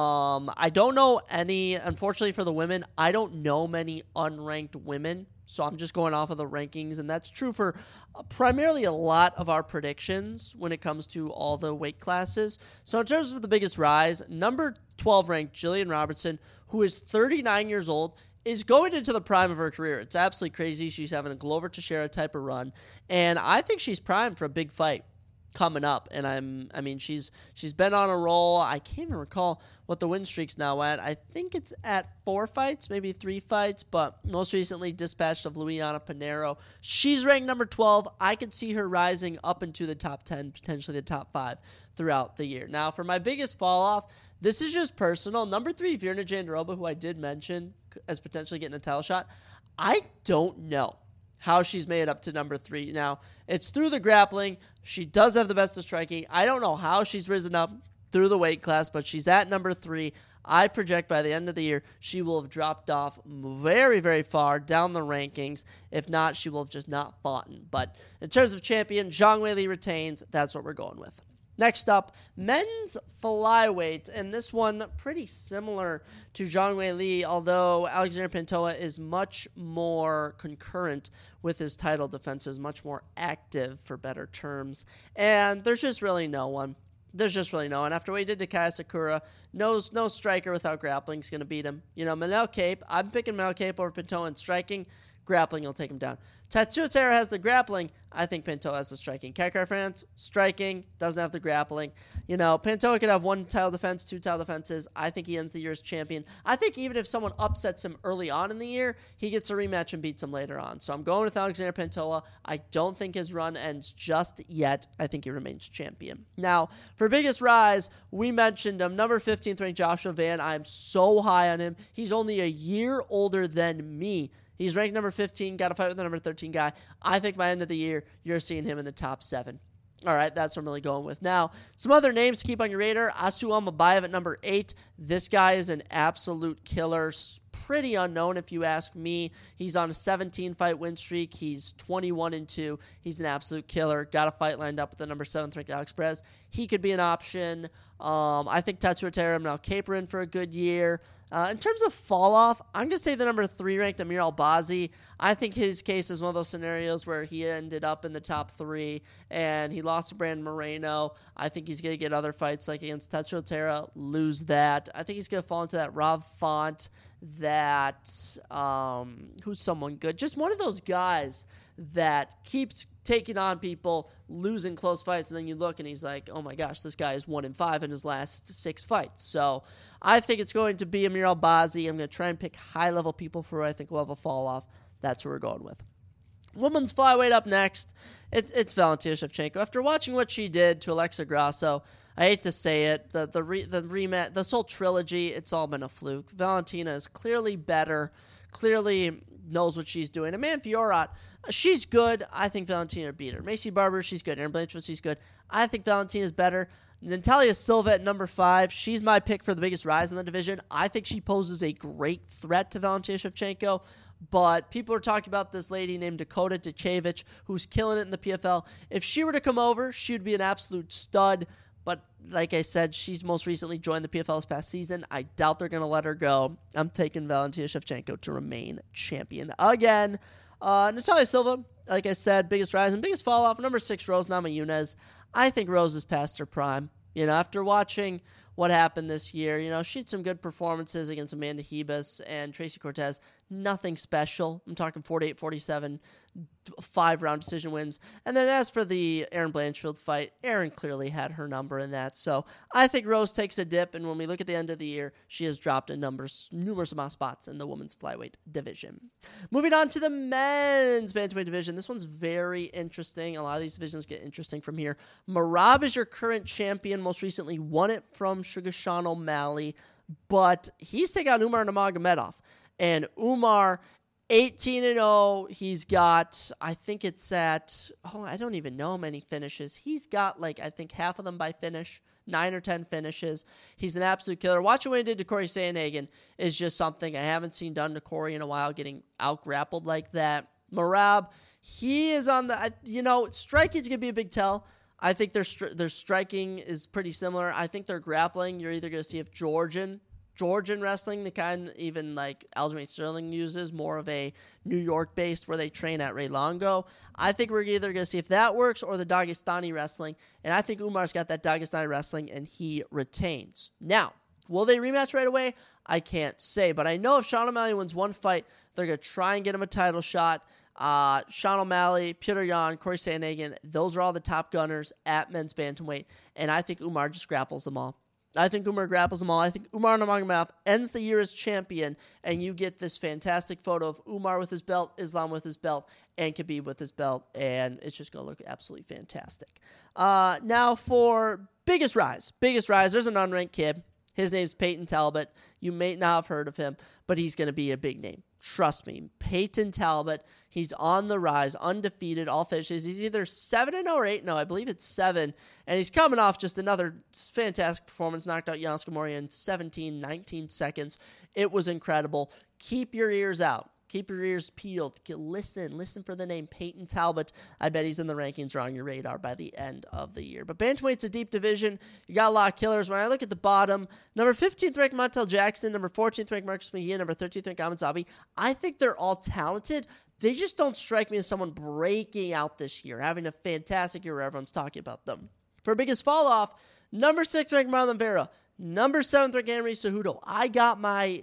I don't know any, unfortunately for the women, I don't know many unranked women, so I'm just going off of the rankings, and that's true for primarily a lot of our predictions when it comes to all the weight classes. So in terms of the biggest rise, number 12 ranked Jillian Robertson, who is 39 years old, is going into the prime of her career. It's absolutely crazy. She's having a Glover Teixeira type of run, and I think she's primed for a big fight coming up. And she's been on a roll. I can't even recall what the win streak's now at. I think it's at 4 fights, maybe 3 fights, but most recently dispatched of Luiana Pinheiro. She's ranked number 12. I could see her rising up into the top 10, potentially the top 5 throughout the year. Now, for my biggest fall off, this is just personal. Number 3, Virna Jandiroba, who I did mention as potentially getting a title shot. I don't know how she's made up to number 3. Now, it's through the grappling. She does have the best of striking. I don't know how she's risen up through the weight class, but she's at number 3. I project by the end of the year, she will have dropped off very, very far down the rankings. If not, she will have just not fought. But in terms of champion, Zhang Weili retains. That's what we're going with. Next up, men's flyweight, and this one pretty similar to Zhang Weili, although Alexander Pantoja is much more concurrent with his title defenses, much more active for better terms, and there's just really no one. After what he did to Kaya Sakura, no striker without grappling is going to beat him. Manel Kape, I'm picking Manel Kape over Pantoja in striking. Grappling will take him down. Tatsuya Taira has the grappling. I think Pantoja has the striking. Kai France, striking, doesn't have the grappling. Pantoja could have 1 title defense, 2 title defenses. I think he ends the year as champion. I think even if someone upsets him early on in the year, he gets a rematch and beats him later on. So I'm going with Alexander Pantoja. I don't think his run ends just yet. I think he remains champion. Now, for biggest rise, we mentioned him. Number 15th ranked Joshua Van. I'm so high on him. He's only a year older than me. He's ranked number 15, got to fight with the number 13 guy. I think by the end of the year, you're seeing him in the top 7. All right, that's what I'm really going with. Now, some other names to keep on your radar. Asu Almabayev at number 8. This guy is an absolute killer. Pretty unknown if you ask me. He's on a 17-fight win streak. He's 21-2. He's an absolute killer. Got a fight lined up with the number 7th ranked Alex Perez. He could be an option. I think Tatsuya Taira and Manel Kape are in for a good year. In terms of fall-off, I'm going to say the number 3 ranked Amir Albazi. I think his case is one of those scenarios where he ended up in the top 3 and he lost to Brandon Moreno. I think he's going to get other fights like against Tatsuya Taira, lose that. I think he's going to fall into that Rob Font, who's someone good. Just one of those guys that keeps taking on people, losing close fights, and then you look and he's like, oh my gosh, this guy is 1-5 in his last 6 fights. So I think it's going to be Amir Albazi. I'm going to try and pick high-level people for who I think will have a fall-off. That's what we're going with. Women's flyweight up next. It's Valentina Shevchenko. After watching what she did to Alexa Grasso, I hate to say it, the rematch, this whole trilogy, it's all been a fluke. Valentina is clearly better, clearly knows what she's doing. Amanda Fiorot, she's good. I think Valentina beat her. Macy Barber, she's good. Erin Blanchfield, she's good. I think Valentina's better. Natalia Silva at number 5. She's my pick for the biggest rise in the division. I think she poses a great threat to Valentina Shevchenko. But people are talking about this lady named Dakota Dachevich, who's killing it in the PFL. If she were to come over, she would be an absolute stud. But like I said, she's most recently joined the PFL this past season. I doubt they're going to let her go. I'm taking Valentina Shevchenko to remain champion again. Natalia Silva, like I said, biggest rise and biggest fall off. Number 6, Rose Namajunas. I think Rose is past her prime. After watching what happened this year, she had some good performances against Amanda Hebus and Tracy Cortez. Nothing special. I'm talking 48-47, 5-round decision wins. And then as for the Erin Blanchfield fight, Erin clearly had her number in that. So I think Rose takes a dip, and when we look at the end of the year, she has dropped in numerous amount of spots in the women's flyweight division. Moving on to the men's bantamweight division. This one's very interesting. A lot of these divisions get interesting from here. Merab is your current champion. Most recently won it from Sugar Sean O'Malley, but he's taken out Umar Nurmagomedov. And Umar, 18-0, he's got, I think it's at, I don't even know how many finishes. He's got, I think half of them by finish, 9 or 10 finishes. He's an absolute killer. Watching what he did to Corey Sandhagen is just something I haven't seen done to Corey in a while, getting out-grappled like that. Merab, he is on the, striking is going to be a big tell. I think their striking is pretty similar. I think their grappling, you're either going to see if Georgian wrestling, the kind even like Aljamain Sterling uses, more of a New York-based where they train at Ray Longo. I think we're either going to see if that works or the Dagestani wrestling, and I think Umar's got that Dagestani wrestling, and he retains. Now, Will they rematch right away? I can't say, but I know if Sean O'Malley wins one fight, they're going to try and get him a title shot. Sean O'Malley, Petr Yan, Corey Sandhagen, those are all the top gunners at men's bantamweight, and I think Umar just grapples them all. I think Umar Nurmagomedov ends the year as champion, and you get this fantastic photo of Umar with his belt, Islam with his belt, and Khabib with his belt, and it's just going to look absolutely fantastic. Now for biggest rise. There's an unranked kid. His name's Peyton Talbot. You may not have heard of him, but he's going to be a big name. Trust me. Peyton Talbot, he's on the rise, undefeated, all finishes. He's either 7-0 or 8-0. I believe it's 7. And he's coming off just another fantastic performance. Knocked out Jan Skamorian in 17, 19 seconds. It was incredible. Keep your ears out. Keep your ears peeled. Listen for the name Peyton Talbot. I bet he's in the rankings or on your radar by the end of the year. But bantamweight's a deep division. You got a lot of killers. When I look at the bottom, number 15th ranked Montel Jackson, number 14th ranked Marcus Mejia, number 13th ranked Ahmed Zabi. I think they're all talented. They just don't strike me as someone breaking out this year, having a fantastic year where everyone's talking about them. For biggest fall off, number 6th ranked Marlon Vera. Number 7th ranked Henry Cejudo. I've got my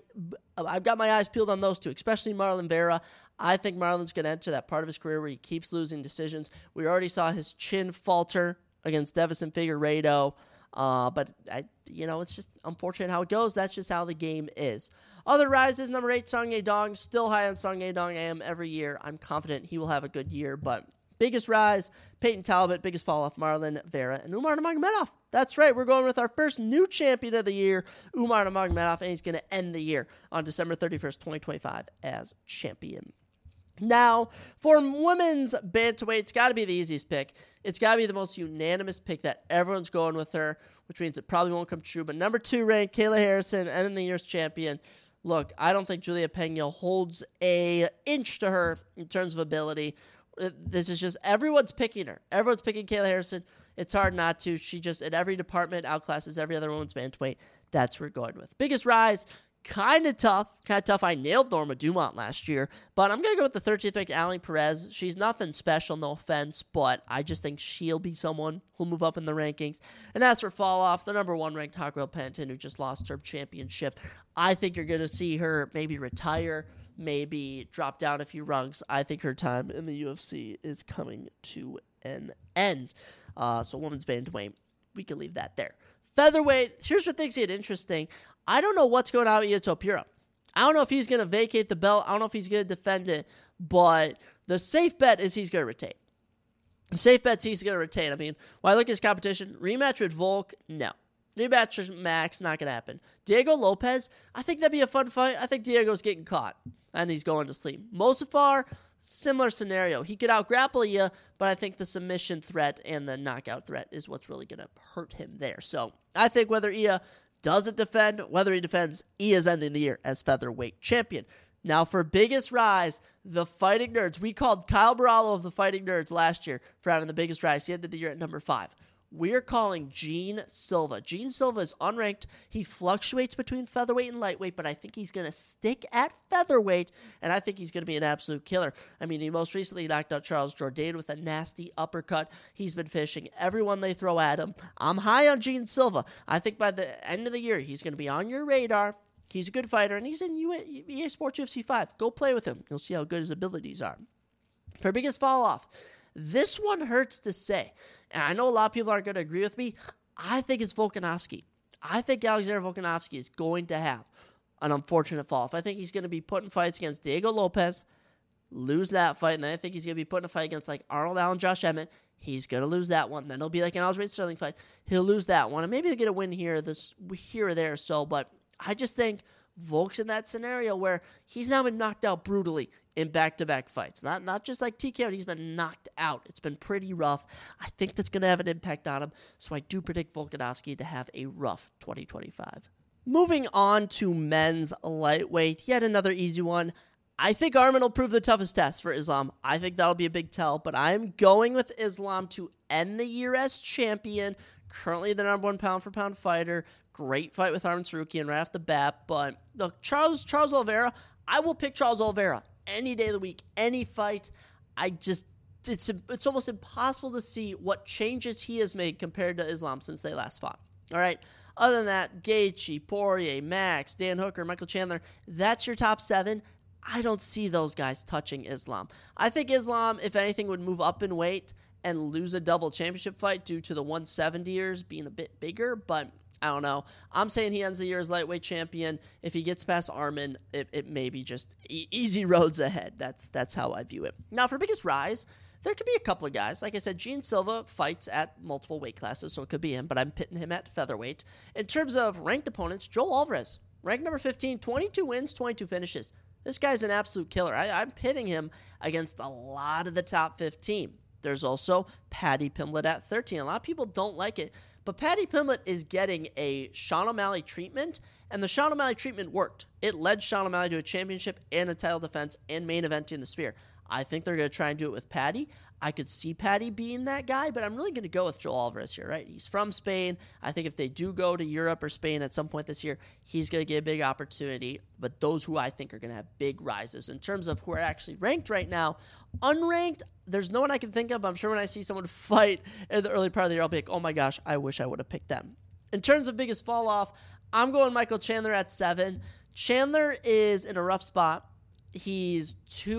eyes peeled on those two, especially Marlon Vera. I think Marlon's going to enter that part of his career where he keeps losing decisions. We already saw his chin falter against Deiveson Figueiredo, but it's just unfortunate how it goes. That's just how the game is. Other rises, number 8, Song Yadong. Still high on Song Yadong. I am every year. I'm confident he will have a good year, but biggest rise, Peyton Talbot. Biggest fall off, Marlon Vera and Umar Nurmagomedov. That's right. We're going with our first new champion of the year, Umar Nurmagomedov, and he's going to end the year on December 31st, 2025 as champion. Now, for women's bantamweight, it's got to be the easiest pick. It's got to be the most unanimous pick that everyone's going with her, which means it probably won't come true. But number 2 ranked, Kayla Harrison, ending the year's champion. Look, I don't think Julia Pena holds an inch to her in terms of ability. This is just, everyone's picking her. Everyone's picking Kayla Harrison. It's hard not to. She just, in every department, outclasses every other women's bantamweight. That's what we're going with. Biggest rise, kind of tough. I nailed Norma Dumont last year, but I'm going to go with the 13th ranked Aline Perez. She's nothing special, no offense, but I just think she'll be someone who'll move up in the rankings. And as for fall off, the number 1 ranked Raquel Pennington, who just lost her championship, I think you're going to see her maybe retire, maybe drop down a few rungs. I think her time in the UFC is coming to an end. So women's bantamweight, we can leave that there. Featherweight, here's what things get interesting. I don't know what's going on with Ilia Topuria. I don't know if he's going to vacate the belt. I don't know if he's going to defend it, but the safe bet is he's going to retain. The safe bet's he's going to retain. I mean, when I look at his competition, rematch with Volk, no. Rematch with Max, not going to happen. Diego Lopez, I think that'd be a fun fight. I think Diego's getting caught, and he's going to sleep. Mosafar, similar scenario. He could out-grapple Ia, but I think the submission threat and the knockout threat is what's really going to hurt him there. So I think whether Ia doesn't defend, whether he defends, Ia's ending the year as featherweight champion. Now for biggest rise, the Fighting Nerds. We called Kyle Barallo of the Fighting Nerds last year for having the biggest rise. He ended the year at number 5. We're calling Gene Silva. Gene Silva is unranked. He fluctuates between featherweight and lightweight, but I think he's going to stick at featherweight, and I think he's going to be an absolute killer. I mean, he most recently knocked out Charles Jourdain with a nasty uppercut. He's been finishing everyone they throw at him. I'm high on Gene Silva. I think by the end of the year, he's going to be on your radar. He's a good fighter, and he's in EA Sports UFC 5. Go play with him. You'll see how good his abilities are. For biggest fall off, this one hurts to say, and I know a lot of people aren't going to agree with me. I think it's Volkanovski. I think Alexander Volkanovski is going to have an unfortunate fall off. I think he's going to be putting fights against Diego Lopez, lose that fight, and then I think he's going to be putting a fight against like Arnold Allen, Josh Emmett. He's going to lose that one. Then it'll be like an Aljamain Sterling fight. He'll lose that one, and maybe he'll get a win here or there. So, but I just think Volk's in that scenario where he's now been knocked out brutally in back-to-back fights. Not just like TKO, he's been knocked out. It's been pretty rough. I think that's going to have an impact on him, so I do predict Volkanovski to have a rough 2025. Moving on to men's lightweight, yet another easy one. I think Arman will prove the toughest test for Islam. I think that'll be a big tell, but I'm going with Islam to end the year as champion. Currently the number 1 pound-for-pound fighter. Great fight with Arman Tsarukyan right off the bat, but look, Charles Oliveira, I will pick Charles Oliveira any day of the week, any fight. It's almost impossible to see what changes he has made compared to Islam since they last fought. All right, Other than that, Gaethje, Poirier, Max, Dan Hooker, Michael Chandler, that's your top 7. I don't see those guys touching Islam. I think Islam, if anything, would move up in weight and lose a double championship fight due to the 170ers being a bit bigger, but I don't know. I'm saying he ends the year as lightweight champion. If he gets past Arman, it may be just easy roads ahead. That's how I view it. Now, for biggest rise, there could be a couple of guys. Like I said, Gene Silva fights at multiple weight classes, so it could be him, but I'm pitting him at featherweight. In terms of ranked opponents, Joel Alvarez, ranked number 15, 22 wins, 22 finishes. This guy's an absolute killer. I'm pitting him against a lot of the top 15. There's also Paddy Pimblett at 13. A lot of people don't like it, but Paddy Pimblett is getting a Sean O'Malley treatment, and the Sean O'Malley treatment worked. It led Sean O'Malley to a championship and a title defense and main event in the Sphere. I think they're going to try and do it with Paddy. I could see Paddy being that guy, but I'm really going to go with Joel Alvarez here, right? He's from Spain. I think if they do go to Europe or Spain at some point this year, he's going to get a big opportunity. But those who I think are going to have big rises. In terms of who are actually ranked right now, unranked, there's no one I can think of. I'm sure when I see someone fight in the early part of the year, I'll be like, oh my gosh, I wish I would have picked them. In terms of biggest fall off, I'm going Michael Chandler at 7. Chandler is in a rough spot. He's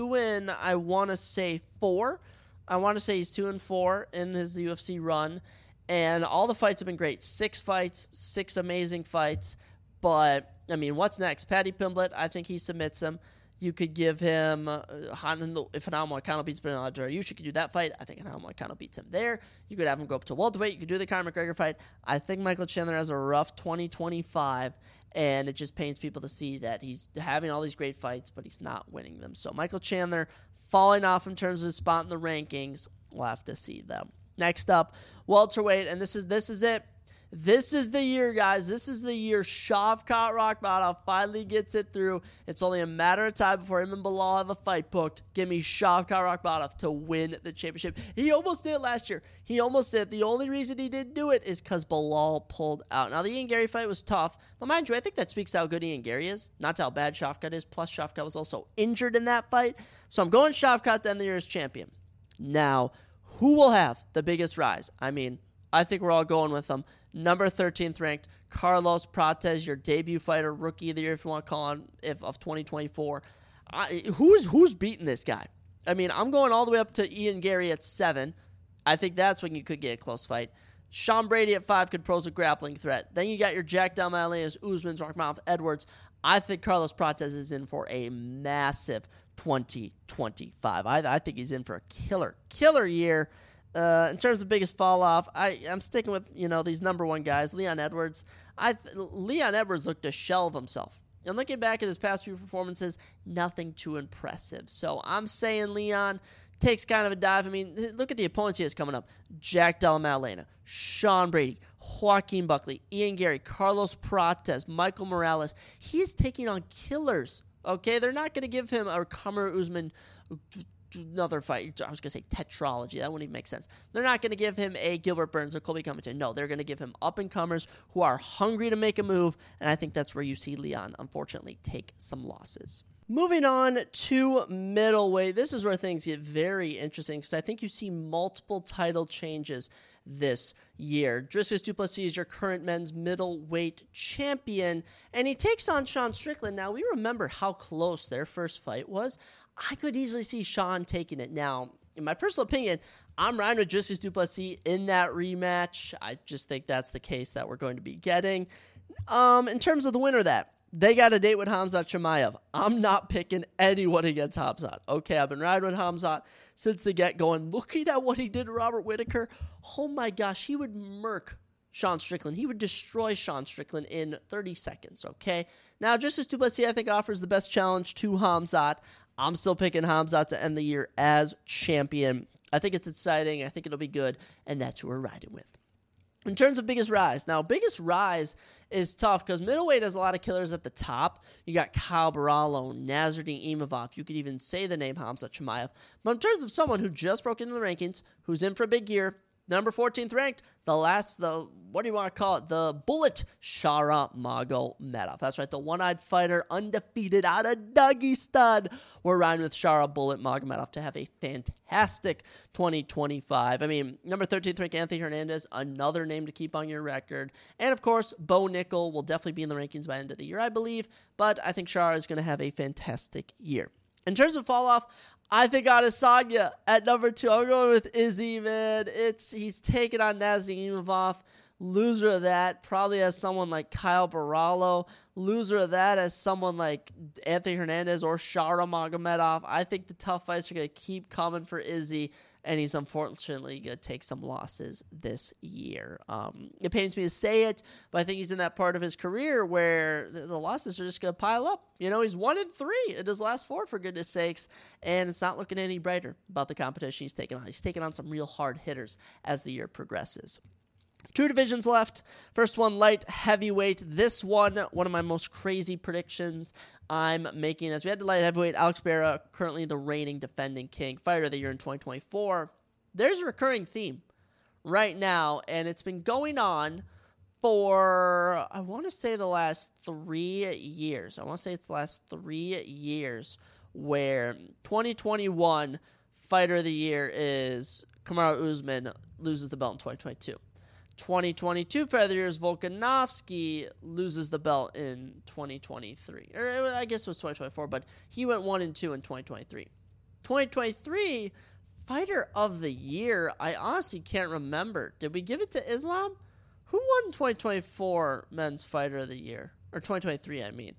2 I want to say 4. I want to say he's 2-4 in his UFC run, and all the fights have been great. 6 fights, 6 amazing fights, but, I mean, what's next? Paddy Pimblett, I think he submits him. You could give him, if Hanao Moicano beats Bernardo Dariush, you could do that fight. I think Hanao Moicano beats him there. You could have him go up to welterweight. You could do the Conor McGregor fight. I think Michael Chandler has a rough 2025, and it just pains people to see that he's having all these great fights, but he's not winning them. So Michael Chandler falling off in terms of his spot in the rankings. We'll have to see them. Next up, welterweight, and this is it. This is the year, guys. This is the year Shavkat Rakhmonov finally gets it through. It's only a matter of time before him and Belal have a fight booked. Give me Shavkat Rakhmonov to win the championship. He almost did it last year. He almost did. The only reason he didn't do it is because Belal pulled out. Now, the Ian Gary fight was tough, but mind you, I think that speaks to how good Ian Gary is, not to how bad Shavkat is. Plus, Shavkat was also injured in that fight. So I'm going Shavkat to end the year as champion. Now, who will have the biggest rise? I mean, I think we're all going with them. Number 13th ranked, Carlos Prates, your debut fighter, rookie of the year, if you want to call on, of 2024. Who's beating this guy? I mean, I'm going all the way up to Ian Gary at 7. I think that's when you could get a close fight. Sean Brady at 5 could pose a grappling threat. Then you got your Jack Del Malenaz, Usman, Rakhmonov, Edwards. I think Carlos Prates is in for a massive 2025. I think he's in for a killer year. In terms of biggest fall off, I'm sticking with these number 1 guys. Leon Edwards. Leon Edwards looked a shell of himself. And looking back at his past few performances, nothing too impressive. So I'm saying Leon takes kind of a dive. I mean, look at the opponents he has coming up: Jack Della Maddalena, Sean Brady, Joaquin Buckley, Ian Gary, Carlos Prates, Michael Morales. He is taking on killers. Okay, they're not going to give him a Kamaru Usman another fight. I was going to say tetralogy. That wouldn't even make sense. They're not going to give him a Gilbert Burns or Colby Covington. No, they're going to give him up-and-comers who are hungry to make a move, and I think that's where you see Leon, unfortunately, take some losses. Moving on to middleweight. This is where things get very interesting because I think you see multiple title changes this year. Dricus du Plessis is your current men's middleweight champion, and he takes on Sean Strickland. Now, we remember how close their first fight was. I could easily see Sean taking it. Now, in my personal opinion, I'm riding with Dricus du Plessis in that rematch. I just think that's the case that we're going to be getting. In terms of the winner of that, they got a date with Khamzat Chimaev. I'm not picking anyone against Khamzat. Okay, I've been riding with Khamzat since the get-go, and looking at what he did to Robert Whittaker, oh my gosh, he would murk Sean Strickland. He would destroy Sean Strickland in 30 seconds, okay? Now, Dricus du Plessis, I think, offers the best challenge to Khamzat. I'm still picking Khamzat to end the year as champion. I think it's exciting. I think it'll be good, and that's who we're riding with. In terms of biggest rise, now biggest rise is tough because middleweight has a lot of killers at the top. You got Kyle Barallo, Nasruddin Imavov. You could even say the name Khamzat Chimaev. But in terms of someone who just broke into the rankings, who's in for a big year, Number 14th ranked, what do you want to call it? The Bullet Shara Magomedov. That's right, the one-eyed fighter, undefeated out of Dagestan. We're riding with Shara Bullet Magomedov to have a fantastic 2025. I mean, number 13th ranked Anthony Hernandez, another name to keep on your record. And of course, Bo Nickel will definitely be in the rankings by the end of the year, I believe. But I think Shara is going to have a fantastic year. In terms of fall off, I think Adesanya at number 2. I'm going with Izzy, man. He's taking on Nurmagomedov. Loser of that probably has someone like Kyle Barallo. Loser of that as someone like Anthony Hernandez or Shara Magomedov. I think the tough fights are going to keep coming for Izzy, and he's unfortunately going to take some losses this year. It pains me to say it, but I think he's in that part of his career where the losses are just going to pile up. You know, he's 1-3 in his last 4, for goodness sakes, and it's not looking any brighter about the competition he's taking on. He's taking on some real hard hitters as the year progresses. 2 divisions left. First one, light heavyweight. This one of my most crazy predictions I'm making. As we head to light heavyweight, Alex Pereira, currently the reigning defending king, fighter of the year in 2024. There's a recurring theme right now, and it's been going on for, I want to say, the last 3 years. It's the last 3 years where 2021 fighter of the year is Kamaru Usman, loses the belt in 2022. 2022 fighter of the year is Volkanovski, loses the belt in 2023. Or I guess it was 2024, but he went 1-2 in 2023. 2023 fighter of the year, I honestly can't remember. Did we give it to Islam? Who won 2024 men's fighter of the year? Or 2023, I mean.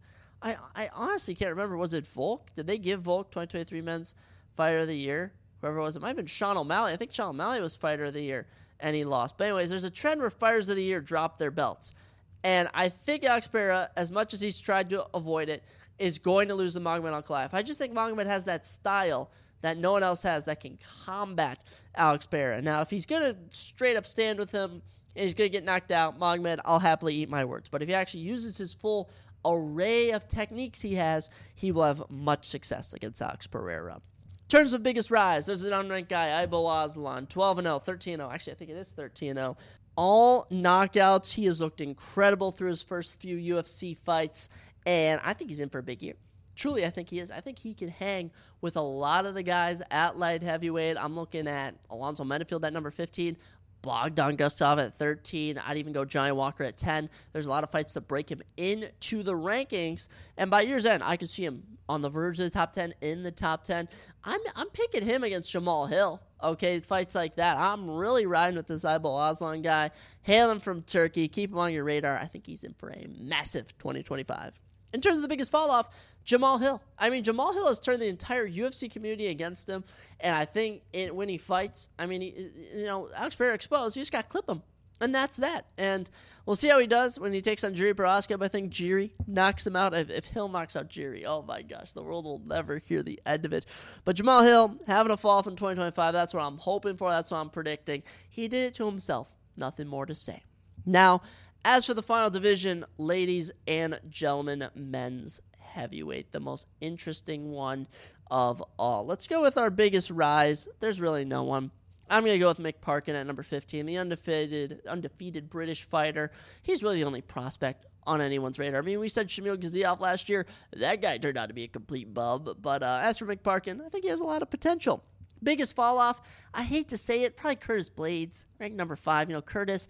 I honestly can't remember. Was it Volk? Did they give Volk 2023 men's fighter of the year? Whoever it was. It might have been Sean O'Malley. I think Sean O'Malley was fighter of the year, and he lost. But anyways, there's a trend where fighters of the year drop their belts. And I think Alex Pereira, as much as he's tried to avoid it, is going to lose the Magomed Ankalaev. I just think Magomed has that style that no one else has that can combat Alex Pereira. Now, if he's going to straight up stand with him and he's going to get knocked out, Magomed, I'll happily eat my words. But if he actually uses his full array of techniques he has, he will have much success against Alex Pereira. In terms of biggest rise, there's an unranked guy, Ibo Aslan, 12-0, 13-0. Actually, I think it is 13-0. All knockouts. He has looked incredible through his first few UFC fights, and I think he's in for a big year. Truly, I think he is. I think he can hang with a lot of the guys at light heavyweight. I'm looking at Alonzo Menifield at number 15, Bogdan Gustaf at 13. I'd even go Johnny Walker at 10. There's a lot of fights to break him into the rankings, and by year's end, I could see him on the verge of the top 10, in the top 10. I'm picking him against Jamal Hill. Okay, fights like that. I'm really riding with this Ibo Aslan guy. Hail him from Turkey. Keep him on your radar. I think he's in for a massive 2025. In terms of the biggest fall-off, Jamal Hill. I mean, Jamal Hill has turned the entire UFC community against him, and I think when he fights, I mean, Alex Pereira exposed, you just got to clip him, and that's that. And we'll see how he does when he takes on Jiri Prochazka, but I think Jiri knocks him out. If Hill knocks out Jiri, oh my gosh, the world will never hear the end of it. But Jamal Hill having a fall-off in 2025, that's what I'm hoping for, that's what I'm predicting. He did it to himself. Nothing more to say. Now, as for the final division, ladies and gentlemen, men's heavyweight, the most interesting one of all. Let's go with our biggest rise. There's really no one. I'm going to go with Mick Parkin at number 15, the undefeated British fighter. He's really the only prospect on anyone's radar. I mean, we said Shamil Gaziev last year. That guy turned out to be a complete bub. But as for Mick Parkin, I think he has a lot of potential. Biggest fall off, I hate to say it, probably Curtis Blades, ranked number 5. Curtis,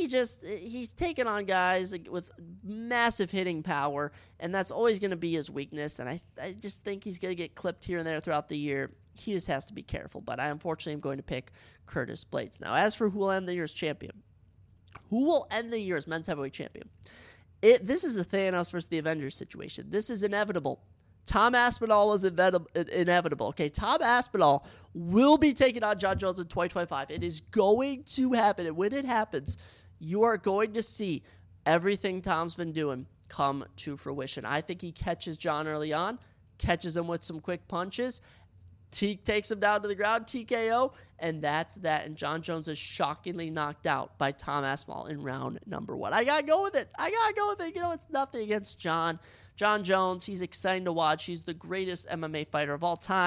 he's taking on guys with massive hitting power, and that's always going to be his weakness. And I just think he's going to get clipped here and there throughout the year. He just has to be careful. But I unfortunately am going to pick Curtis Blades. Now, as for who will end the year as champion, who will end the year as men's heavyweight champion? This is a Thanos versus the Avengers situation. This is inevitable. Tom Aspinall was inevitable. Okay, Tom Aspinall will be taking on John Jones in 2025. It is going to happen. And when it happens, you are going to see everything Tom's been doing come to fruition. I think he catches John early on, catches him with some quick punches, takes him down to the ground, TKO, and that's that. And John Jones is shockingly knocked out by Tom Aspinall in round number 1. I got to go with it. It's nothing against John Jones. He's exciting to watch. He's the greatest MMA fighter of all time.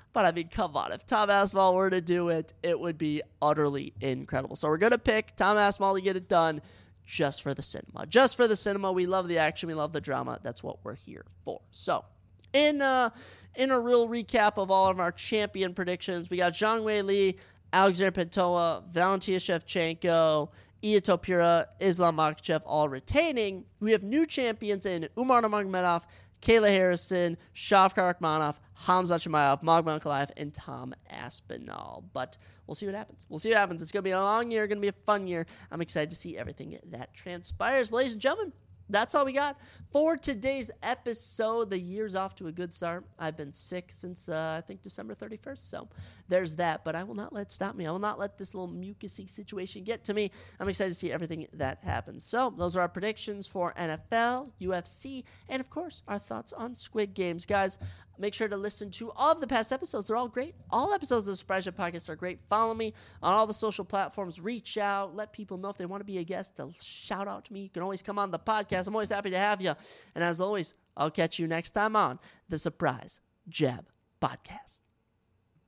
But I mean, come on. If Tom Aspinall were to do it, it would be utterly incredible. So we're going to pick Tom Aspinall to get it done just for the cinema. Just for the cinema. We love the action. We love the drama. That's what we're here for. So in a real recap of all of our champion predictions, we got Zhang Weili, Alexander Pantoja, Valentina Shevchenko, Ilia Topuria, Islam Makhachev all retaining. We have new champions in Umar Nurmagomedov, Kayla Harrison, Shavkat Rakhmonov, Khamzat Chimaev, Magomed Ankalaev, and Tom Aspinall. But we'll see what happens. We'll see what happens. It's going to be a long year, going to be a fun year. I'm excited to see everything that transpires. Ladies and gentlemen, that's all we got for today's episode. The year's off to a good start. I've been sick since, I think, December 31st, so there's that. But I will not let it stop me. I will not let this little mucusy situation get to me. I'm excited to see everything that happens. So those are our predictions for NFL, UFC, and, of course, our thoughts on Squid Games. Guys, make sure to listen to all of the past episodes. They're all great. All episodes of the Surprise Jab Podcast are great. Follow me on all the social platforms. Reach out. Let people know if they want to be a guest. They'll shout out to me. You can always come on the podcast. I'm always happy to have you. And as always, I'll catch you next time on the Surprise Jab Podcast.